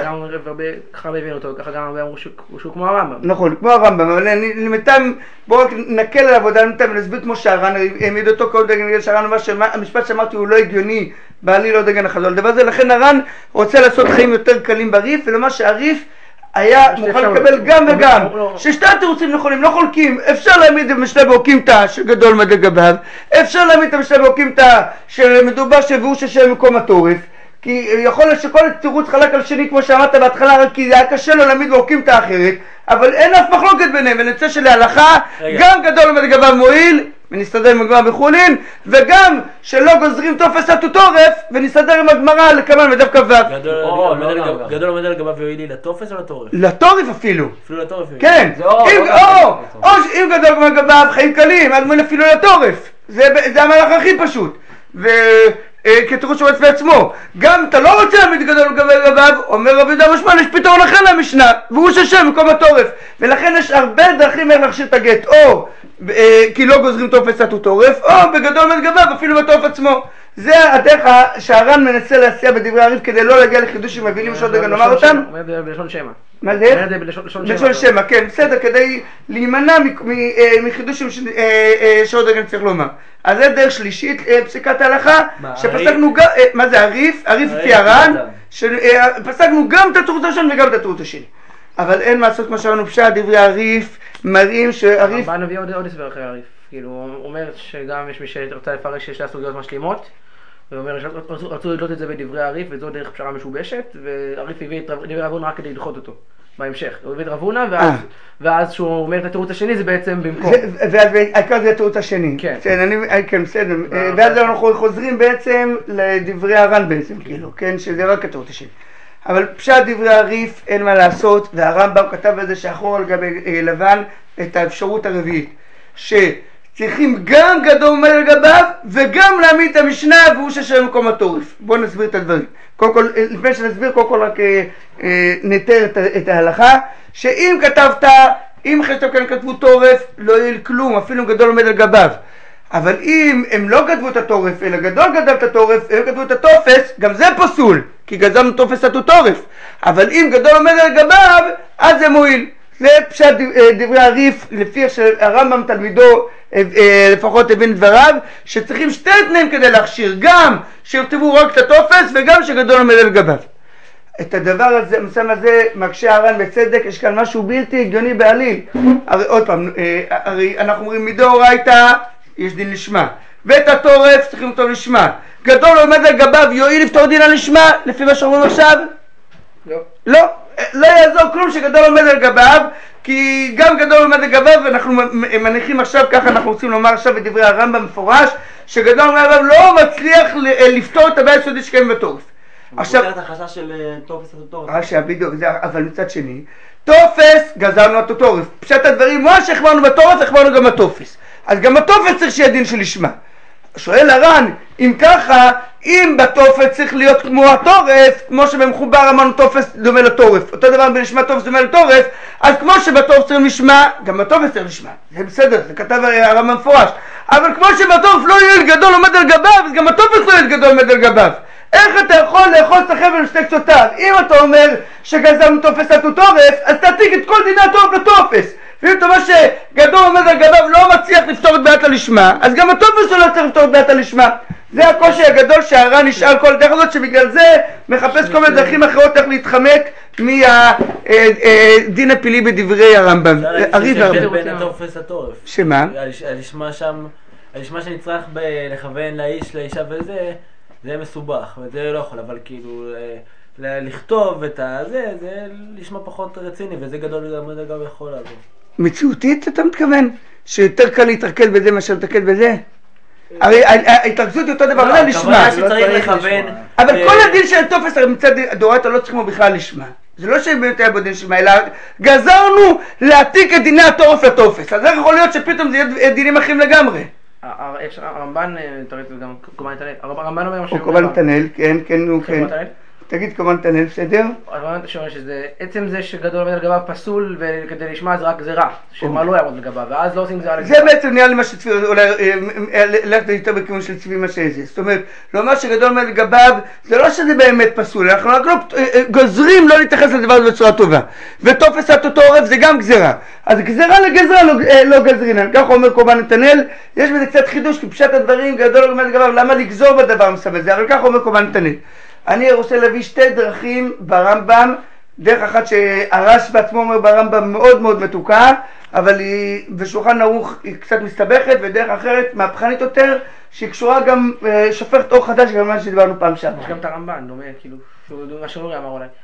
ככה לא הבינו אותו, ככה גם הרבה אמרו שהוא כמו הרמב"ם. נכון, כמו הרמב"ם, אבל למיטב, בואו רק נקל על העבודה, למיטב ונסביר כמו שהר"ן, העמיד אותו כל דגן שהר"ן אומר שהמשפט שאמרתי הוא לא הגיוני, בעלי לא דגן החזון, לדבר הזה, לכן הר"ן רוצה לעשות חיים יותר קלים בריף, ולומר שהריף היה מוכן לקבל גם וגם, ששתי התירוצים נכונים, לא חולקים, אפשר להעמיד את המשנה באוקימתא שגדול עומד לגביו, אפשר להעמיד את המשנה באוקימתא שמדובר שהביאו ששם מקום התורף, כי יכול להיות שכל תירוץ חלק על שני כמו שאמרת בהתחלה, רק כי זה היה קשה לו להעמיד באוקימתא אחרת, אבל אין אף מחלוקת ביניהם, ונצא שלהלכה גם גדול עומד לגביו מועיל, ונסתדר עם הגמרא בחולין, וגם שלא גוזרים תופס התותורף, ונסתדר עם הגמרא לקמן מדף כבב. גדול עומד לגביו ויועיל לי לתופס או לתורף? לתורף אפילו. אפילו לתורף? כן. או אם גדול עומד לגביו חיים קלים, אז מועיל אפילו לתורף. זה המהלך הכי פשוט. וכתירוץ שהוא עצמי עצמו. גם אתה לא רוצה להעמיד גדול לגביו, אומר רבי יהודה משמעאל, יש פתרון אחר למשנה, והוא ששם מקום התורף. ולכן יש הרבה דרכים איך להכשיר את הגט, או כי לא גוזרים תופס התותורף, או בגדול עומד לגביו אפילו בתורף עצמו. זה הדרך שהר"ן מנסה להציע בדברי הריף כדי לא להגיע לחידושים מבינים שעוד רגע נאמר אותם. הוא אומר בלשון שמע. מה זה? בלשון שמע, כן, בסדר, כדי להימנע מחידושים שעוד רגע נצטרך לומר. אז זה דרך שלישית, פסיקת ההלכה, שפסקנו גם, מה זה הריף? הריף לפי הר"ן, שפסקנו גם את התירוץ הראשון וגם את התירוץ השני. אבל אין מה לעשות כמו שאמרנו פשט, דברי הריף מראים שהריף... הרמב"ן מביא עוד הסבר אחרי הריף, כאילו הוא אומר שגם יש מי שרצה לפרש שיש לה סוגיות משלימות, והוא אומר שרצו לדלות את זה בדברי הריף וזו דרך פשרה משובשת, והריף הביא את דברי רבונה רק כדי לדחות אותו בהמשך. הוא הביא את רבונה ואז שהוא אומר את התירוץ השני זה בעצם במקום. והעיקר זה התירוץ השני. כן. כן, בסדר. ואז אנחנו חוזרים בעצם לדברי הר"ן בעצם, כאילו, כן, שזה רק התירוץ השני. אבל פשט דברי הריף אין מה לעשות, והרמב"ם כתב בזה שאחור על גבי לבן את האפשרות הרביעית, שצריכים גם גדול עומד לגביו וגם להעמיד את המשנה והוא ששם מקום התורף. בואו נסביר את הדברים. קודם כל, לפני שנסביר, קודם כל רק אה, אה, נתר את, את ההלכה, שאם כתבת, אם אחרי שאתם כאן כתבו תורף, לא יהיה כלום, אפילו גדול עומד לגביו. אבל אם הם לא כתבו את התורף, אלא גדול גדל את התורף, הם כתבו את התופס, גם זה פסול, כי גזרנו תופס התותורף. אבל אם גדול עומד על גביו, אז זה מועיל. זה פשט דברי הריף, לפי שהרמב"ם תלמידו לפחות הבין דבריו, שצריכים שתי תנאים כדי להכשיר, גם שיכתבו רק את התופס וגם שגדול עומד על גביו. את הדבר הזה, המסם הזה, מקשה הר"ן בצדק, יש כאן משהו בלתי הגיוני בעליל. הרי עוד פעם, הרי אנחנו אומרים מדאורייתא, יש דין לשמה, ואת התורף צריכים אותו לשמה. גדול עומד על גביו יועיל לפתור דין על לשמה, לפי מה שאומרים עכשיו? לא. לא, לא יעזור כלום שגדול עומד על גביו, כי גם גדול עומד על גביו, ואנחנו מניחים עכשיו, ככה אנחנו רוצים לומר עכשיו בדברי הרמב"ם מפורש, שגדול עומד על גביו לא מצליח לפתור את הבעיה הסודית שקיימת בתורף. עכשיו... הוא פותר את החשש של תופס התותורף. עכשיו, בדיוק, אבל מצד שני, תופס גזרנו את התותורף. פשט הדברים, מה שהחמרנו בתורף, החמרנו גם בתופס. אז גם התופס צריך שיהיה דין של לשמה. שואל הר"ן, אם ככה, אם בתופס צריך להיות כמו התורף, כמו שבמחובר אמרנו תופס דומה לתורף, אותו דבר בלשמה תופס דומה לתורף, אז כמו שבתופס צריך לשמה, גם בתופס צריך לשמה. זה בסדר, זה כתב הרמב"ם מפורש. אבל כמו שבתורף לא יהיה גדול עומד על גביו, אז גם התופס לא יהיה גדול עומד על גביו. איך אתה יכול לאחוז את החבל בשתי קצותיו? אם אתה אומר שגזרנו תופס התותורף, אז תעתיק את כל דיני התורף לתופס. ואם אתה אומר שגדול עומד על גביו לא מצליח לפתור את בעיית הלשמה, אז גם התופס לא צריך לפתור את בעיית הלשמה. זה הקושי הגדול שהר"ן נשאל כל הדרך הזאת, שבגלל זה מחפש כל מיני דרכים אחרות איך להתחמק מהדין הפילי בדברי הרמב"ם. הריב הרבה בין התופס לתורף. שמה? הלשמה שם, הלשמה שנצטרך לכוון לאיש, לאישה וזה, זה מסובך, וזה לא יכול, אבל כאילו לכתוב את הזה, זה לשמה פחות רציני, וזה גדול גם יכול לעזור. מציאותית אתה מתכוון? שיותר קל להתרכז בזה מאשר להתרכז בזה? הרי ההתרכזות היא אותו דבר, לא לשמה. שצריך לכוון. אבל כל הדין של התופס מצד דאורייתא לא צריך כמו בכלל לשמה. זה לא שבאמת היה בדין לשמה, אלא גזרנו להעתיק את דיני התורף לתופס. אז איך יכול להיות שפתאום זה יהיה דינים אחרים לגמרי? הרמב"ן, תראית גם קומן נתנאל, הרמב"ן אומר משהו... או קומן נתנאל, כן, כן, נו, כן. תגיד קומן נתנאל, בסדר? הרמב"ן שאומר שזה, עצם זה שגדול עומד על גביו פסול וכדי לשמוע זה רק גזירה, שמה לא יעמוד על גביו, ואז לא עושים גזירה לגביו. זה בעצם נראה לי מה שצבי, אולי ללכת יותר בכיוון של צבי מה שזה. זאת אומרת, לומר שגדול עומד על גביו, זה לא שזה באמת פסול, אנחנו רק לא גוזרים לא להתייחס לדבר הזה בצורה טובה. ותופס התותורף זה גם גזירה. אז גזירה לגזירה לא גזרינן. כך אומר קומן נתנאל, יש בזה קצת חידוש, כי פשט הדברים גדול עומד על גביו, למה לגזור בדבר מסוים הזה? אבל כך אומר קומן נתנאל. אני רוצה להביא שתי דרכים ברמב"ם, דרך אחת שהר"ש בעצמו אומר ברמב"ם מאוד מאוד מתוקה, אבל היא בשולחן ערוך היא קצת מסתבכת, ודרך אחרת מהפכנית יותר, שהיא קשורה גם, שופכת אור חדש גם מה שדיברנו פעם שם. יש גם את הרמב"ן, דומה, כאילו, מה שאורי אמר אולי,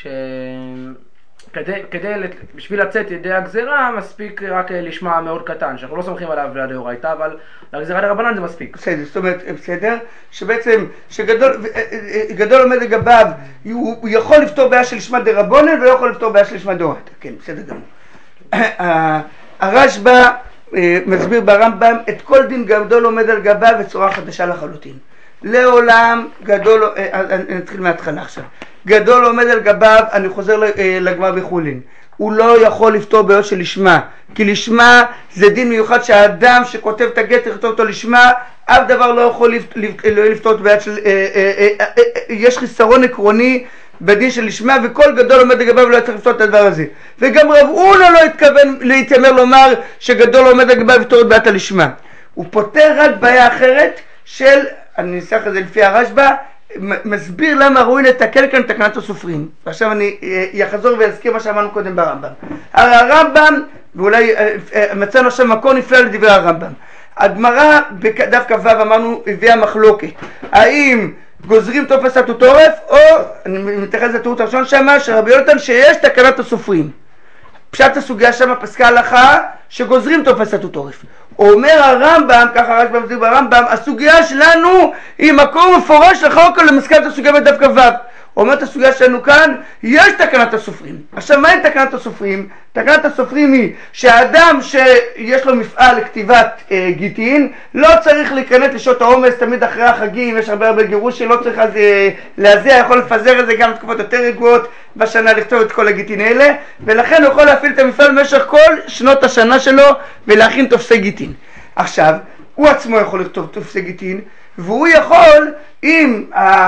שכדי, כדי, בשביל לצאת ידי הגזירה, מספיק רק לשמוע מאוד קטן, שאנחנו לא סומכים עליו לדאורייתא, אבל לגזירה דרבנן זה מספיק. בסדר, זאת אומרת, בסדר, שבעצם, שגדול עומד לגביו, הוא יכול לפתור בעיה של לשמה דרבנן, ולא יכול לפתור בעיה של לשמה דאורייתא. כן, בסדר גמור. הרשב"א מסביר ברמב"ם את כל דין גדול עומד על גביו בצורה חדשה לחלוטין. לעולם גדול, נתחיל מההתחלה עכשיו. גדול עומד על גביו, אני חוזר לגמרא בחולין. הוא לא יכול לפתור בעיות של לשמה, כי לשמה זה דין מיוחד שהאדם שכותב את הגט יכתוב אותו לשמה, אף דבר לא יכול לפתור את בעיות של... יש חיסרון עקרוני בדין של לשמה, וכל גדול עומד לגביו לא צריך לפתור את הדבר הזה. וגם רב אונה לא התכוון להתיימר לומר שגדול עומד לגביו לפתור את בעיית הלשמה. הוא פותר רק בעיה אחרת של, אני ניסח את זה לפי הרשב"א, מסביר למה ראוי לתקן כאן תקנת הסופרים. ועכשיו אני אחזור ואזכיר מה שאמרנו קודם ברמב"ם. הרי הרמב"ם, ואולי מצאנו עכשיו מקור נפלא לדברי הרמב"ם. הגמרא בדף כ"ו אמרנו הביאה מחלוקת. האם גוזרים תופס התותורף, או, אני מתייחס לתירוץ הראשון שמה, שרבי יונתן שיש תקנת הסופרים. פשט הסוגיה שמה פסקה הלכה שגוזרים תופס התותורף. אומר הרמב"ם, ככה רק במסביר ברמב"ם, הסוגיה שלנו היא מקור מפורש לחוק למסקנת הסוגיה בדף כ"ו. אומרת הסוגיה שלנו כאן, יש תקנת הסופרים. עכשיו, מה היא תקנת הסופרים? תקנת הסופרים היא שהאדם שיש לו מפעל לכתיבת אה, גיטין, לא צריך להיכנס לשעות העומס תמיד אחרי החגים, יש הרבה הרבה גירושים, לא צריך אז אה, להזיע, יכול לפזר את זה גם לתקופות יותר רגועות בשנה לכתוב את כל הגיטין האלה, ולכן הוא יכול להפעיל את המפעל במשך כל שנות השנה שלו ולהכין תופסי גיטין. עכשיו, הוא עצמו יכול לכתוב תופסי גיטין, והוא יכול, אם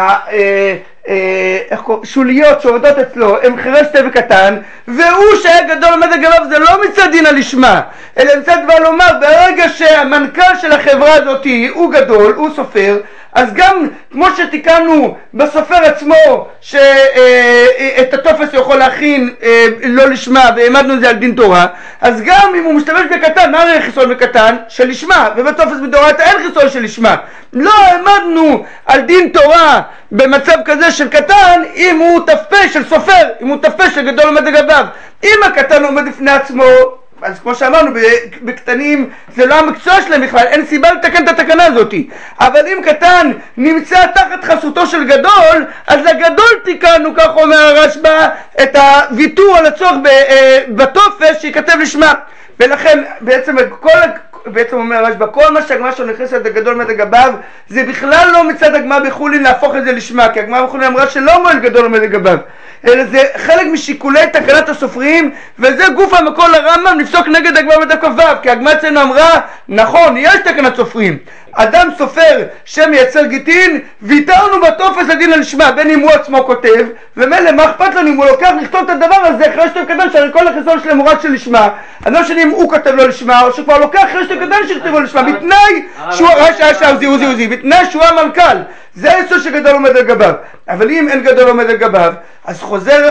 השוליות שעובדות אצלו הם חירש תה וקטן, והוא שהיה גדול עומד לגביו, זה לא מצד דין הלשמה, אלא מצד דבר לומר, ברגע שהמנכ"ל של החברה הזאת הוא גדול, הוא סופר, אז גם כמו שתיקנו בסופר עצמו שאת הטופס הוא יכול להכין לא לשמה והעמדנו את זה על דין תורה, אז גם אם הוא משתמש בקטן, מה הרי חיסון בקטן? של לשמה, ובטופס בדאורייתא אין חיסון של לשמה. לא העמדנו על דין תורה במצב כזה של קטן אם הוא ת"פ של סופר, אם הוא ת"פ של גדול עומד לגביו. אם הקטן עומד לפני עצמו, אז כמו שאמרנו, בקטנים זה לא המקצוע שלהם בכלל, אין סיבה לתקן את התקנה הזאת. אבל אם קטן נמצא תחת חסותו של גדול, אז לגדול תיקנו, כך אומר הרשב"א, את הוויתור על הצורך בטופס שיכתב לשמה. ולכן בעצם כל, בעצם אומר הרשב"א, כל מה שהגמרא שלו נכנסת לגדול עומד לגביו, זה בכלל לא מצד הגמרא בחולין להפוך את זה לשמה, כי הגמרא בחולין אמרה שלא מועל גדול עומד לגביו, אלא זה חלק משיקולי תקנת הסופרים, וזה גוף המקור לרמב"ם לפסוק נגד הגמרא בדף כ"ו, כי הגמרא אצלנו אמרה, נכון, יש תקנת סופרים, אדם סופר שמייצר גיטין, ויתרנו בטופס לדין לשמה, בין אם הוא עצמו כותב, ומילא מה אכפת לנו אם הוא לוקח לכתוב את הדבר הזה אחרי שאתה קטן, שהרי כל החיסון שלהם הוא רק של לשמה, אני לא משנה אם הוא כותב לו לשמה, או שכבר לוקח אחרי שאתה קטן שכתבו לשמה, בתנאי שהוא עוזי עוזי עוזי, בתנאי שהוא המנכ"ל, זה היסוד שגדול עומד על גביו. אבל אם אין גדול עומד על גביו, אז חוזר,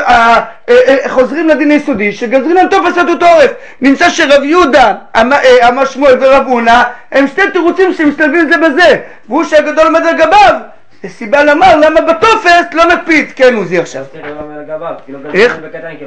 חוזרים לדין היסודי שגזרים להם טופס סטטוטורף. נמצא שרב יהודה, אמר שמואל ורב הונא, הם שתי תירוצים שמשתלבים זה בזה, והוא שהגדול עומד על גביו, זה סיבה לומר למה בטופס לא נקפיד. כן עוזי עכשיו. איך?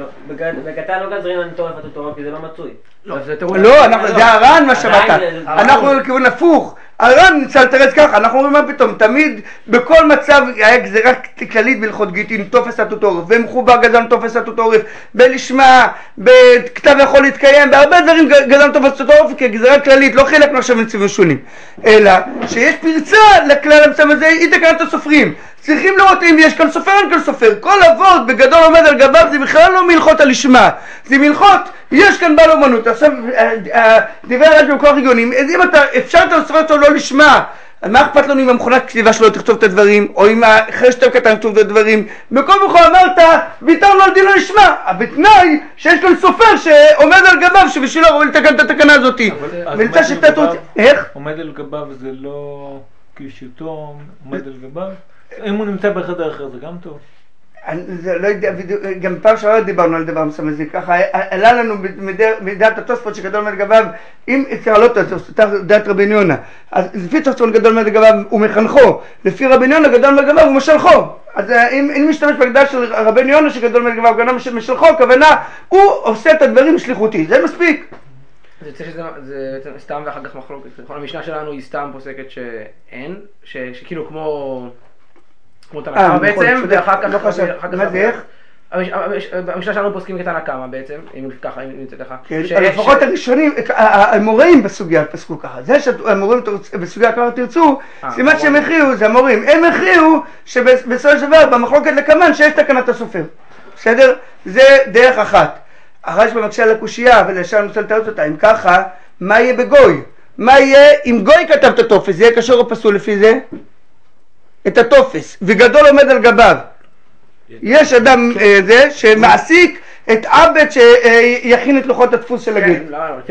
בקטן לא גזרים להם טופס סטטוטורף כי זה לא מצוי. לא, זה הר"ן מה שמעת, אנחנו לכיוון הפוך. הר"ן נמצא לתרץ ככה, אנחנו אומרים מה פתאום, תמיד בכל מצב היה גזירה כללית בהלכות גיטין, טופס סטטוטורף, ומחובר גזרנו טופס סטטוטורף, בלשמה, בכתב יכול להתקיים, בהרבה דברים גזרנו טופס סטטוטורף כגזירה כללית, לא חלק עכשיו מציבים שונים, אלא שיש פרצה לכלל המסם הזה, היא תקנת הסופרים. צריכים לראות אם יש כאן סופר או אין כאן סופר. כל אבות בגדול עומד על גביו זה בכלל לא מלכות הלשמה, זה מלכות יש כאן בעל אומנות. עכשיו דברי הרשב"א בכוח הגיונים, אם אתה אפשרת לסופר אותו לא לשמה, מה אכפת לנו אם המכונת כתיבה שלו תכתוב את הדברים, או אם אחרי שאתה קטן כתוב את הדברים, בכל מקום אמרת ויתרנו על דין לא לשמה, בתנאי שיש כאן סופר שעומד על גביו שבשבילו ראוי לתקן את התקנה הזאת. ונמצא שתתות, איך? עומד על גביו זה לא כשיותו עומד על גביו? אם הוא נמצא בחדר אחר זה גם טוב. אני לא יודע, גם פעם שעברה דיברנו על דבר מסוים הזה, ככה עלה לנו מדעת התוספות שגדול עומד גביו, אם אצל לא תוספות, דעת רבן יונה, אז לפי תוספות גדול עומד גביו הוא מחנכו, לפי רבן יונה גדול עומד גביו הוא משלחו. אז אם משתמש בגדל של רבן יונה שגדול עומד גביו גדול משלחו, הכוונה הוא עושה את הדברים בשליחותי, זה מספיק. זה צריך שזה סתם ואחר כך מחלוקת. המשנה שלנו היא סתם פוסקת שאין, שכאילו כמו כמו תנא קמא בעצם, ואחר כך... מה זה איך? המשנה שלנו פוסקים כתנא קמא בעצם, אם ככה, אם נמצאת לך. לפחות הראשונים, המורים בסוגיה פסקו ככה. זה שהמורים בסוגיה ככה תרצו, סימן שהם הכריעו, זה המורים. הם הכריעו שבסופו של דבר במחלוקת לקמן שיש תקנת הסופר. בסדר? זה דרך אחת. הרשב"א מקשה על הקושייה, ולשם אני רוצה לתאר אותה. אם ככה, מה יהיה בגוי? מה יהיה אם גוי כתב את הטופס? זה יהיה קשור או פסול לפי זה? את הטופס, וגדול עומד על גביו. יש אדם זה שמעסיק את עבד שיכין את לוחות הדפוס של הגיל.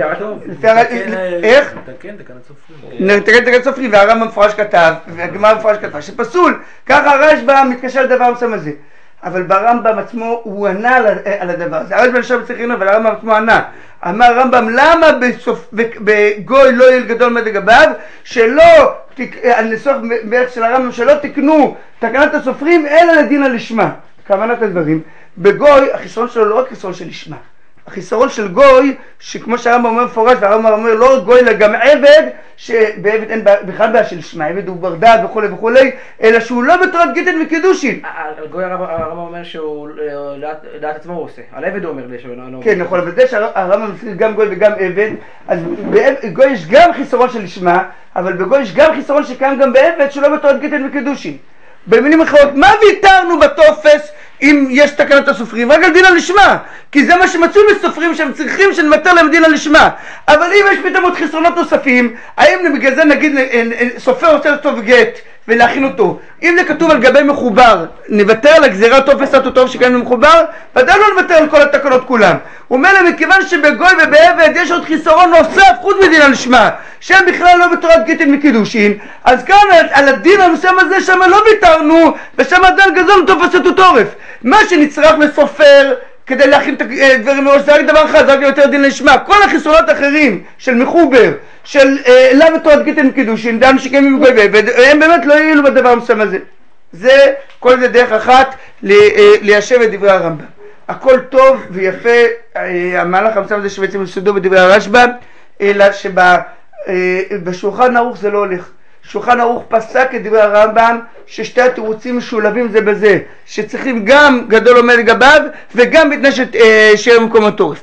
איך? נתקן תקנת סופרים. נתקן תקנת סופרים, והרמב"ם מפורש כתב, והגמרא מפורש כתב, שפסול. ככה הרשב"א מתקשר לדבר מסוים הזה. אבל ברמב"ם עצמו הוא ענה על הדבר הזה. הרשב"א עכשיו צריך לראות, אבל הרמב"ם עצמו ענה. אמר הרמב"ם, למה בגוי לא יהיה גדול עומד לגביו, שלא, הניסוח בערך של הרמב"ם, שלא תקנו תקנת הסופרים, אלא לדין הלשמה. כוונת הדברים. בגוי, החיסרון שלו לא רק חיסרון של לשמה. החיסרון של גוי, שכמו שהרמב"ם אומר מפורש, והרמב"ם אומר לא רק גוי, אלא גם עבד, שבעבד אין בכלל בעיה של לשמה, עבד הוא בר דעת וכו' וכו', אלא שהוא לא בתורת גיטין וקידושין. על גוי הרמב"ם אומר שהוא דעת עצמו הוא עושה, על עבד הוא אומר שהוא לא... כן, נכון, אבל זה שהרמב"ם מפריד גם גוי וגם עבד, אז בגוי יש גם חיסרון של לשמה, אבל בגוי יש גם חיסרון שקיים גם בעבד, שלא בתורת גיטין וקידושין. במילים אחרות, מה ויתרנו בטופס אם יש תקנת הסופרים? רק על דין הלשמה, כי זה מה שמצאו לסופרים שהם צריכים שנמטר להם דין הלשמה. אבל אם יש פתאום עוד חסרונות נוספים, האם בגלל זה נגיד סופר רוצה לכתוב גט ולהכין אותו, אם זה כתוב על גבי מחובר, נוותר על הגזירה טופס סטטוטורף שקיים במחובר, ודאי לא נוותר על כל התקנות כולם. הוא אומר להם, מכיוון שבגוי ובעבד יש עוד חיסרון נוסף חוץ מדין הלשמה, שהם בכלל לא בתורת גיטין וקידושין, אז כאן על הדין הנושא הזה שם לא ויתרנו, ושם עדיין גזרנו טופס סטטוטורף. מה שנצטרך לסופר כדי להכין את הדברים מראש זה רק דבר אחד, זה רק יותר דין לשמה. כל החסרונות האחרים של מחובר, של לאו בתורת גיטין וקידושין, דן שקיימים בגוי ועבד, הם באמת לא יהיו בדבר המסוים הזה. זה, כל זה דרך אחת ליישב את דברי הרמב"ם. הכל טוב ויפה, המהלך המסוים הזה שבעצם יסודו בדברי הרשב"א, אלא שבשולחן ערוך זה לא הולך. שולחן ערוך פסק את דברי הרמב"ם ששתי התירוצים משולבים זה בזה, שצריכים גם גדול עומד לגביו וגם בתנאי שיהיה במקום הטורף.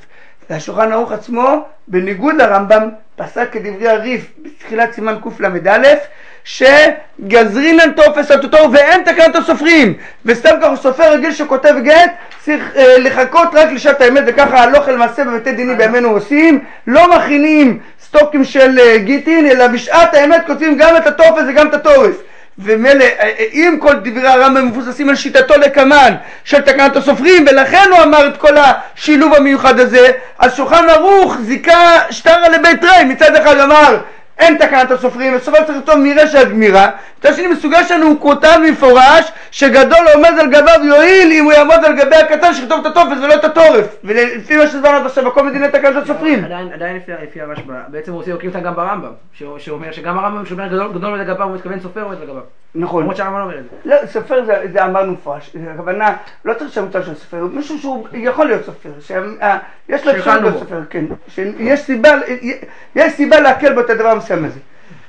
והשולחן ערוך עצמו, בניגוד לרמב"ם, פסק כדברי הריף בתחילת סימן קל"א, שגזרינן תופס התותור ואין תקנת הסופרים, וסתם ככה סופר רגיל שכותב גט צריך אה, לחכות רק לשעת האמת, וככה הלוך למעשה בבתי דיני בימינו עושים, לא מכינים סטוקים של אה, גיטין, אלא בשעת האמת כותבים גם את התופס וגם את התורף. ומילא, אם כל דברי הרמב"ם מבוססים על שיטתו לקמן של תקנת הסופרים, ולכן הוא אמר את כל השילוב המיוחד הזה, אז שולחן ערוך זיקה שטרה לבית רై, מצד אחד אמר אין תקנת הסופרים, וסופר צריך לכתוב מרשע עד גמירה. מצד שני מסוגל שלנו הוא כותב במפורש שגדול עומד על גביו יועיל אם הוא יעמוד על גבי הקטן שכתוב את התופס ולא את התורף, ולפי מה שזמן עד עכשיו בכל מדיני תקנת הסופרים. עדיין, עדיין לפי הרשב"א, בעצם הוא עושה יוקים אותם גם ברמב"ם, שאומר שגם הרמב"ם שאומר גדול עומד על גביו הוא מתכוון סופר עומד על גביו. נכון. למרות שהרמב"ם לא אומר את זה. לא, סופר זה, זה אמרנו מפורש, הכוונה, לא צריך שהמוצא של סופר, מישהו שהוא יכול להיות סופר, שיש לו אפשר להיות סופר, כן, שיש סיבה, יש סיבה להקל בו את הדבר המסוים הזה.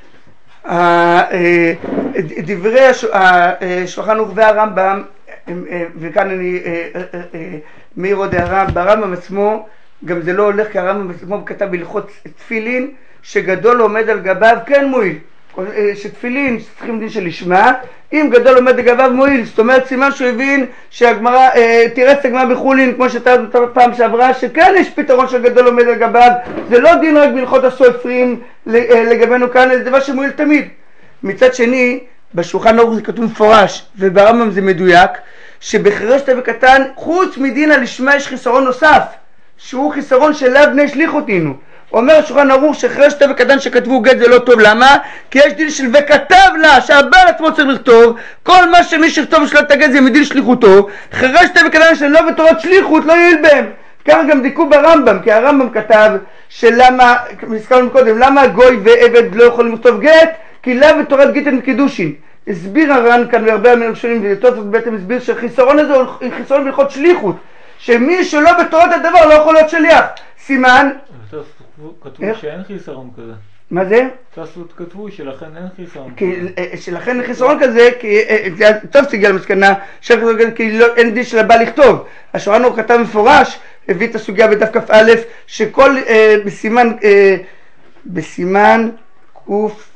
דברי השולחן ערוך והרמב"ם, וכאן אני מעיר עוד הערה, ברמב"ם עצמו, גם זה לא הולך כי הרמב"ם עצמו כתב בהלכות תפילין, שגדול עומד על גביו כן מועיל. שתפילין צריכים דין של לשמה, אם גדול עומד לגביו מועיל, זאת אומרת סימן שהוא הבין שהגמרא, תירץ הגמרא בחולין כמו שתראה פעם שעברה, שכאן יש פתרון של גדול עומד לגביו, זה לא דין רק בהלכות הסופרים לגבינו כאן, זה דבר שמועיל תמיד. מצד שני, בשולחן ערוך זה כתוב מפורש, וברמב"ם זה מדויק, שבחירש תא וקטן, חוץ מדין הלשמה יש חיסרון נוסף, שהוא חיסרון שלאו בני שליחותינו. אומר השולחן ערוך שחירש תא וקטן שכתבו גט זה לא טוב, למה? כי יש דין של וכתב לה, שהבעל עצמו צריך לכתוב, כל מה שמי שכתוב ושלט את הגט זה מדין שליחותו, חירש תא וקטן שלא בתורת שליחות לא יועיל בהם. ככה גם דיכו ברמב"ם, כי הרמב"ם כתב שלמה, הזכרנו קודם, למה גוי ועבד לא יכולים לכתוב גט? כי לאו בתורת גיטין וקידושין. הסביר הר"ן כאן והרבה מהראשונים, ותוספות בעצם הסביר שהחיסרון הזה הוא חיסרון בהלכות שליחות, שמי שלא בתורת הדבר לא יכול להיות שליח. סימן כתבו שאין חיסרון כזה. מה זה? תוספות כתבו שלכן אין חיסרון כזה. שלכן אין חיסרון כזה, כי טוב תגיע למסקנה כי אין דין של הבא לכתוב. השולחן ערוך כתב מפורש, הביא את הסוגיה בדף כ"א, שכל בסימן בסימן קוף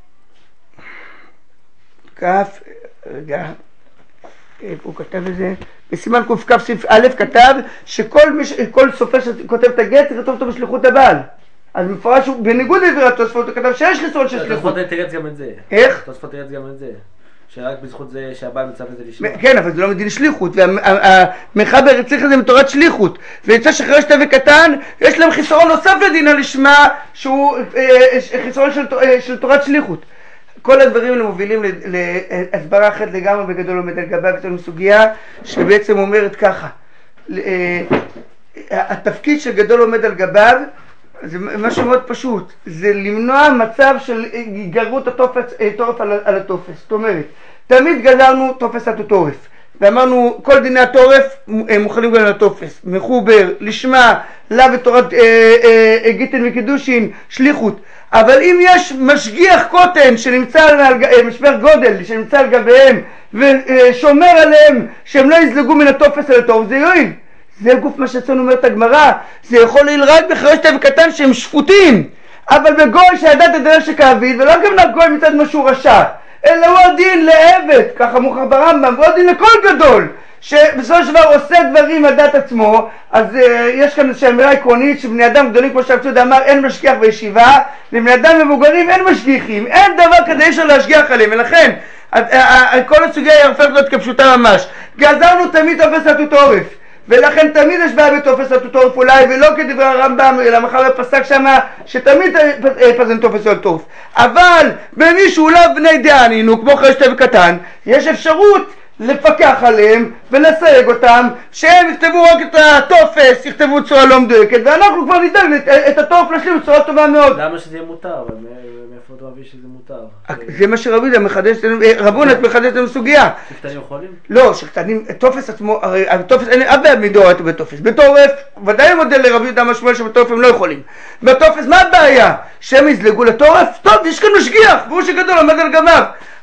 כף, רגע, הוא כתב את זה, בסימן קוף כף סעיף א' כתב שכל מש, כל סופר שכותב את הגט צריך לכתוב אותו בשליחות הבעל. אז מפורש הוא בניגוד לדברי התוספות הוא כתב שיש חיסרון של שליחות. תוספות תרץ גם את זה. איך? תוספות תרץ גם את זה. שרק בזכות זה שהבעל מצווה זה לשמוע. כן, אבל זה לא מדין שליחות, והמחבר צריך את זה מתורת שליחות, ויצא שחירש תא וקטן יש להם חיסרון נוסף לדין הלשמה שהוא חיסרון של תורת שליחות. כל הדברים האלה מובילים להסברה אחת לגמרי בגדול עומד על גביו, יש לנו סוגיה שבעצם אומרת ככה, התפקיד של גדול עומד על גביו זה משהו מאוד פשוט, זה למנוע מצב של גרות התורף על התופס. זאת אומרת, תמיד גזרנו תופס התותורף ואמרנו כל דיני התורף מוכנים גם לתופס, מחובר, לשמה, לאו ותורת גיטין וקידושין, שליחות. אבל אם יש משגיח קוטן שנמצא על משבר גודל שנמצא על גביהם ושומר עליהם שהם לא יזלגו מן התופס אל התורף, זה יועיל. זה גוף מה שאצלנו אומרת הגמרא, זה יכול להועיל רק בחירש תא וקטן שהם שפוטים, אבל בגוי שידעת את הנשק העביד, ולא גם לגוי מצד משהו רשע, אלא הוא הדין לעבד, ככה מוכר ברמב"ם, והוא הדין לכל גדול, שבסופו של דבר עושה דברים על דעת עצמו. אז uh, יש כאן איזושהי אמירה עקרונית שבני אדם גדולים, כמו שהרב צודה אמר, אין משגיח בישיבה, לבני אדם מבוגרים אין משגיחים, אין דבר כזה אפשר להשגיח עליהם, ולכן כל הסוגיה היא הופכת להיות כפשוטה ממש. גזרנו תמיד תופס התותורף, ולכן תמיד יש בעיה בתופס התותורף אולי, ולא כדברי הרמב"ם, אלא מחר פסק שמה שתמיד פזן תופס התותורף. אבל במישהו לאו בני דענינו, כמו חירש תא וקטן, יש אפשרות לפקח עליהם ולסייג אותם, שהם יכתבו רק את התופס, יכתבו בצורה לא מדויקת, ואנחנו כבר נדאג את התופס להשלים בצורה טובה מאוד. למה שזה יהיה מותר? אבל מאיפה אתה מביא שזה מותר? זה מה שרבי דה מחדש, רבונת מחדש לנו סוגיה. שקטנים יכולים? לא, שקטנים, תופס עצמו, הרי התופס אין אף בעיה מדורייתא בתופס. בתורף, ודאי מודל לרבי דה משמואל שבתורף הם לא יכולים. בתופס מה הבעיה? שהם יזלגו לתורף? טוב, יש כאן משגיח, והוא שגדול עומד על גביו.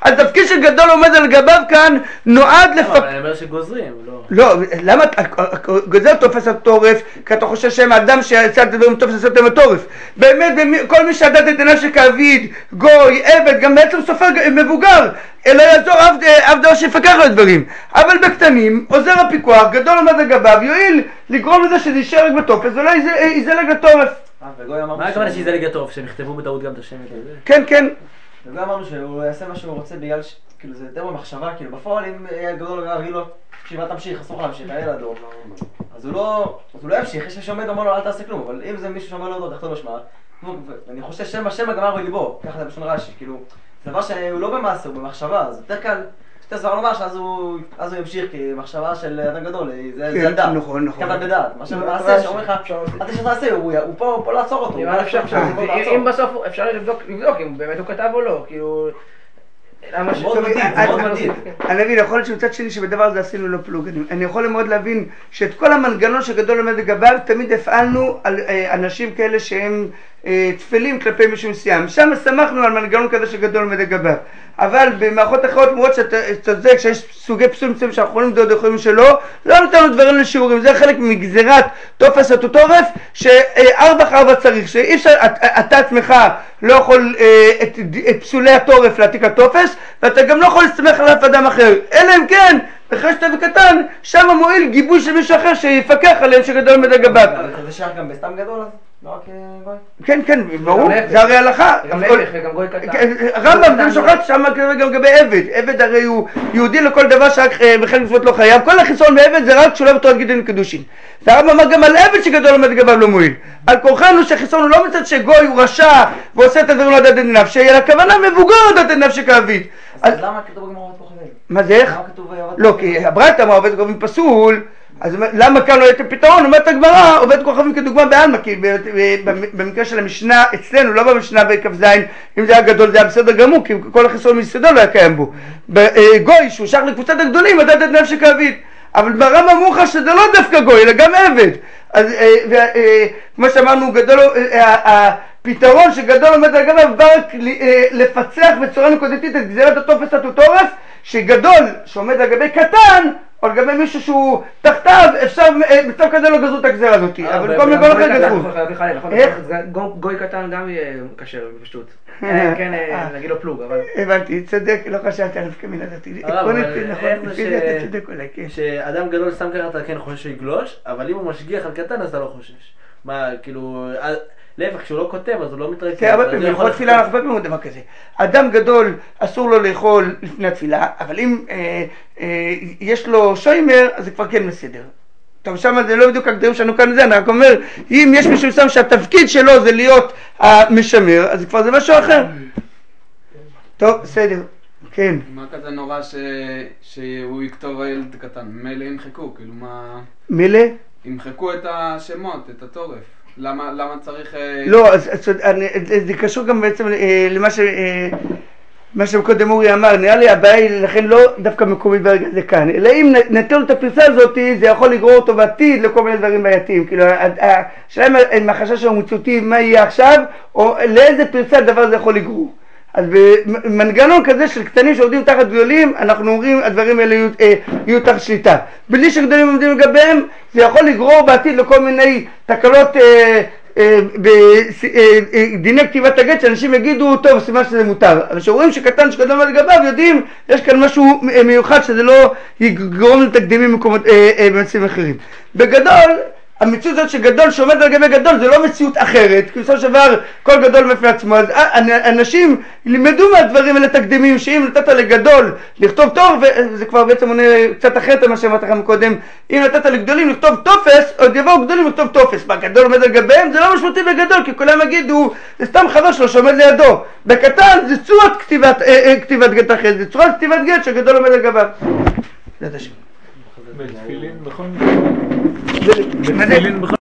התפקיד של גדול עומד על גביו כאן נועד לפ... אבל אני אומר שגוזרים, לא. לא, למה גוזר תופס התורף? כי אתה חושב שהם האדם שיצא את הדברים תופס את התורף. באמת, כל מי שעדת את עיניו שכעביד, גוי, עבד, גם בעצם סופר מבוגר, אלא יעזור אף דבר שיפקח על הדברים. אבל בקטנים, עוזר הפיקוח, גדול עומד על גביו, יועיל לגרום לזה שזה יישאר רק בתופס, ולא יזלג לתורף. מה הכוונה שיזלג לתורף? שהם יכתבו בטעות גם את השם הזה? כן, כן. וגם אמרנו שהוא יעשה מה שהוא רוצה בגלל ש... כאילו זה יותר במחשבה, כאילו בפועל אם יהיה גדול לגביו, יגיד לו, תקשיב, אל תמשיך, אסור להמשיך, היה לדור. אז הוא לא... אז הוא לא ימשיך, יש שעומד אומר לו, אל תעשה כלום, אבל אם זה מישהו שאומר לו, תחתור משמע, אני חושב שם השם הגמר בליבו, ככה זה בשון רש"י, כאילו, זה דבר שהוא לא במעשה, הוא במחשבה, אז יותר קל, יותר סבר לומר שאז הוא ימשיך, כי מחשבה של אדם גדול, זה הדעת. נכון, נכון. כבל בדעת, מה שבמעשה שאומר לך, אל תעשה, הוא פה לעצור אותו. אם בסוף אפשר לבדוק אם באמת הוא כתב או לא, כאילו... אני מבין, יכול להיות שמצד שני שבדבר הזה עשינו לו פלוג. אני יכול מאוד להבין שאת כל המנגנון שגדול עומד לגביו תמיד הפעלנו על אנשים כאלה שהם תפלים כלפי מישהו מסוים. שם שמחנו על מנגנון כזה שגדול עומד לגביו. אבל במערכות אחרות מאוד שאתה צודק שיש סוגי פסולים מסוימים שאנחנו יכולים לדעות יכולים שלא, לא נתנו דברים לשיעורים. זה חלק מגזירת תופס התותורף שארבע ארבע צריך, שאי אפשר, אתה עצמך לא יכול את פסולי התורף להעתיק לתופס, ואתה גם לא יכול להסתמך על אף אדם אחר, אלא אם כן בחשת וקטן, שם מועיל גיבוי של מישהו אחר שיפקח עליהם שגדול עומד לגביו. זה שייך גם בסתם גדול אז? לא רק גוי? כן, כן, ברור, זה הרי הלכה. גם להפך וגם גוי קטן. רמב"ם גם שוחט שם גם לגבי עבד. עבד הרי הוא יהודי לכל דבר שרק בחלק מצוות לא חייב. כל החיסרון בעבד זה רק שולב תורת גידול קדושין. והרמב"ם אמר גם על עבד שגדול עומד לגביו לא מועיל. על כורחנו שהחיסרון הוא לא מצד שגוי הוא רשע ועושה את הדברים לדעת את נפשי, אלא הכוונה מבוגר לדעת את נפשי כעביד. אז למה כתוב בגמרא עובד כוכבים? מה זה איך? למה כתוב עובד לא, כי הברייתא אמרה עובד כוכבים פסול, אז למה כאן לא יהיה את הפתרון? אומרת הגמרא עובד כוכבים כדוגמה בעלמא, כי במקרה של המשנה אצלנו, לא במשנה בכ"ז, אם זה היה גדול זה היה בסדר גמור, כי כל החיסרון מיסודו לא היה קיים בו. גוי שהוא שייך לקבוצת הגדולים לדעת את נפשי כעביד, אבל ברמב"ם אמרו לך שזה לא דווקא גוי אלא גם עבד. אז כמו שאמרנו, גדול, הפתרון שגדול עומד על גביו בא רק לפצח בצורה נקודתית את גזירת התופס התותורף, שגדול שעומד על גבי קטן או על גבי מישהו שהוא תחתיו, אפשר בצו כזה לא גזרו את הגזירה הזאת, אבל כל מגול אחר גזרו. איך? גוי קטן גם יהיה קשר בפשטות. כן, נגיד לו פלוג, אבל... הבנתי, צדק, לא חשבתי עליו כמילה דתי. עקרונית, נכון, לפי זה אתה צודק אולי, כן. שאדם גדול סתם ככה אתה כן חושש שיגלוש, אבל אם הוא משגיח על קטן אז אתה לא חושש. מה, כאילו... להפך, כשהוא לא כותב אז הוא לא מתרכז. כן, הרבה פעמים, בלכות תפילה אנחנו הרבה פעמים דבר כזה. אדם גדול אסור לו לאכול לפני התפילה, אבל אם יש לו שוימר אז זה כבר כן בסדר. טוב, שם זה לא בדיוק הגדרים שלנו כאן זה, אני רק אומר, אם יש מישהו שם שהתפקיד שלו זה להיות המשמר, אז כבר זה משהו אחר. טוב, בסדר, כן. מה כזה נורא שהוא יכתוב הילד קטן? מילא ימחקו, כאילו מה... מילא? ימחקו את השמות, את התורף. למה, למה צריך... לא, אז, אז אני, זה קשור גם בעצם למה ש... מה שקודם אורי אמר, נראה לי הבעיה היא לכן לא דווקא מקומית ברגע זה כאן, אלא אם נתן לו את הפרסה הזאת, זה יכול לגרור אותו בעתיד לכל מיני דברים בעייתיים. כאילו, השאלה אם החשש המוצאותי מה יהיה עכשיו, או לאיזה פרסה הדבר זה יכול לגרור. אז במנגנון כזה של קטנים שעובדים תחת גדולים, אנחנו אומרים הדברים האלה יהיו, אה, יהיו תחת שליטה. בלי שגדולים עומדים לגביהם, זה יכול לגרור בעתיד לכל מיני תקלות אה, אה, בדיני אה, כתיבת הגט, שאנשים יגידו, טוב, סימן שזה מותר. אבל כשרואים שקטן שגדול עומד לגביו, יודעים, יש כאן משהו מיוחד שזה לא יגרום לתקדימים במקומות, אה, אה, במצבים אחרים. בגדול, המציאות הזאת שגדול שעומד על גבי גדול זה לא מציאות אחרת, כי בסופו של דבר כל גדול בפני עצמו. אז אנשים לימדו מהדברים האלה תקדימים, שאם נתת לגדול לכתוב תור, וזה כבר בעצם עונה קצת אחרת מה שאמרת לכם קודם, אם נתת לגדולים לכתוב תופס, עוד יבואו גדולים לכתוב תופס. בגדול עומד על גביהם זה לא משמעותי בגדול, כי כולם יגידו זה סתם חבר שלו שעומד לידו. בקטן זה צורת כתיבת, כתיבת גט אחרת, זה צורת כתיבת גט שגדול עומד על גביו. זה השם. בתפילין בכל מקרה. בתפילין בכל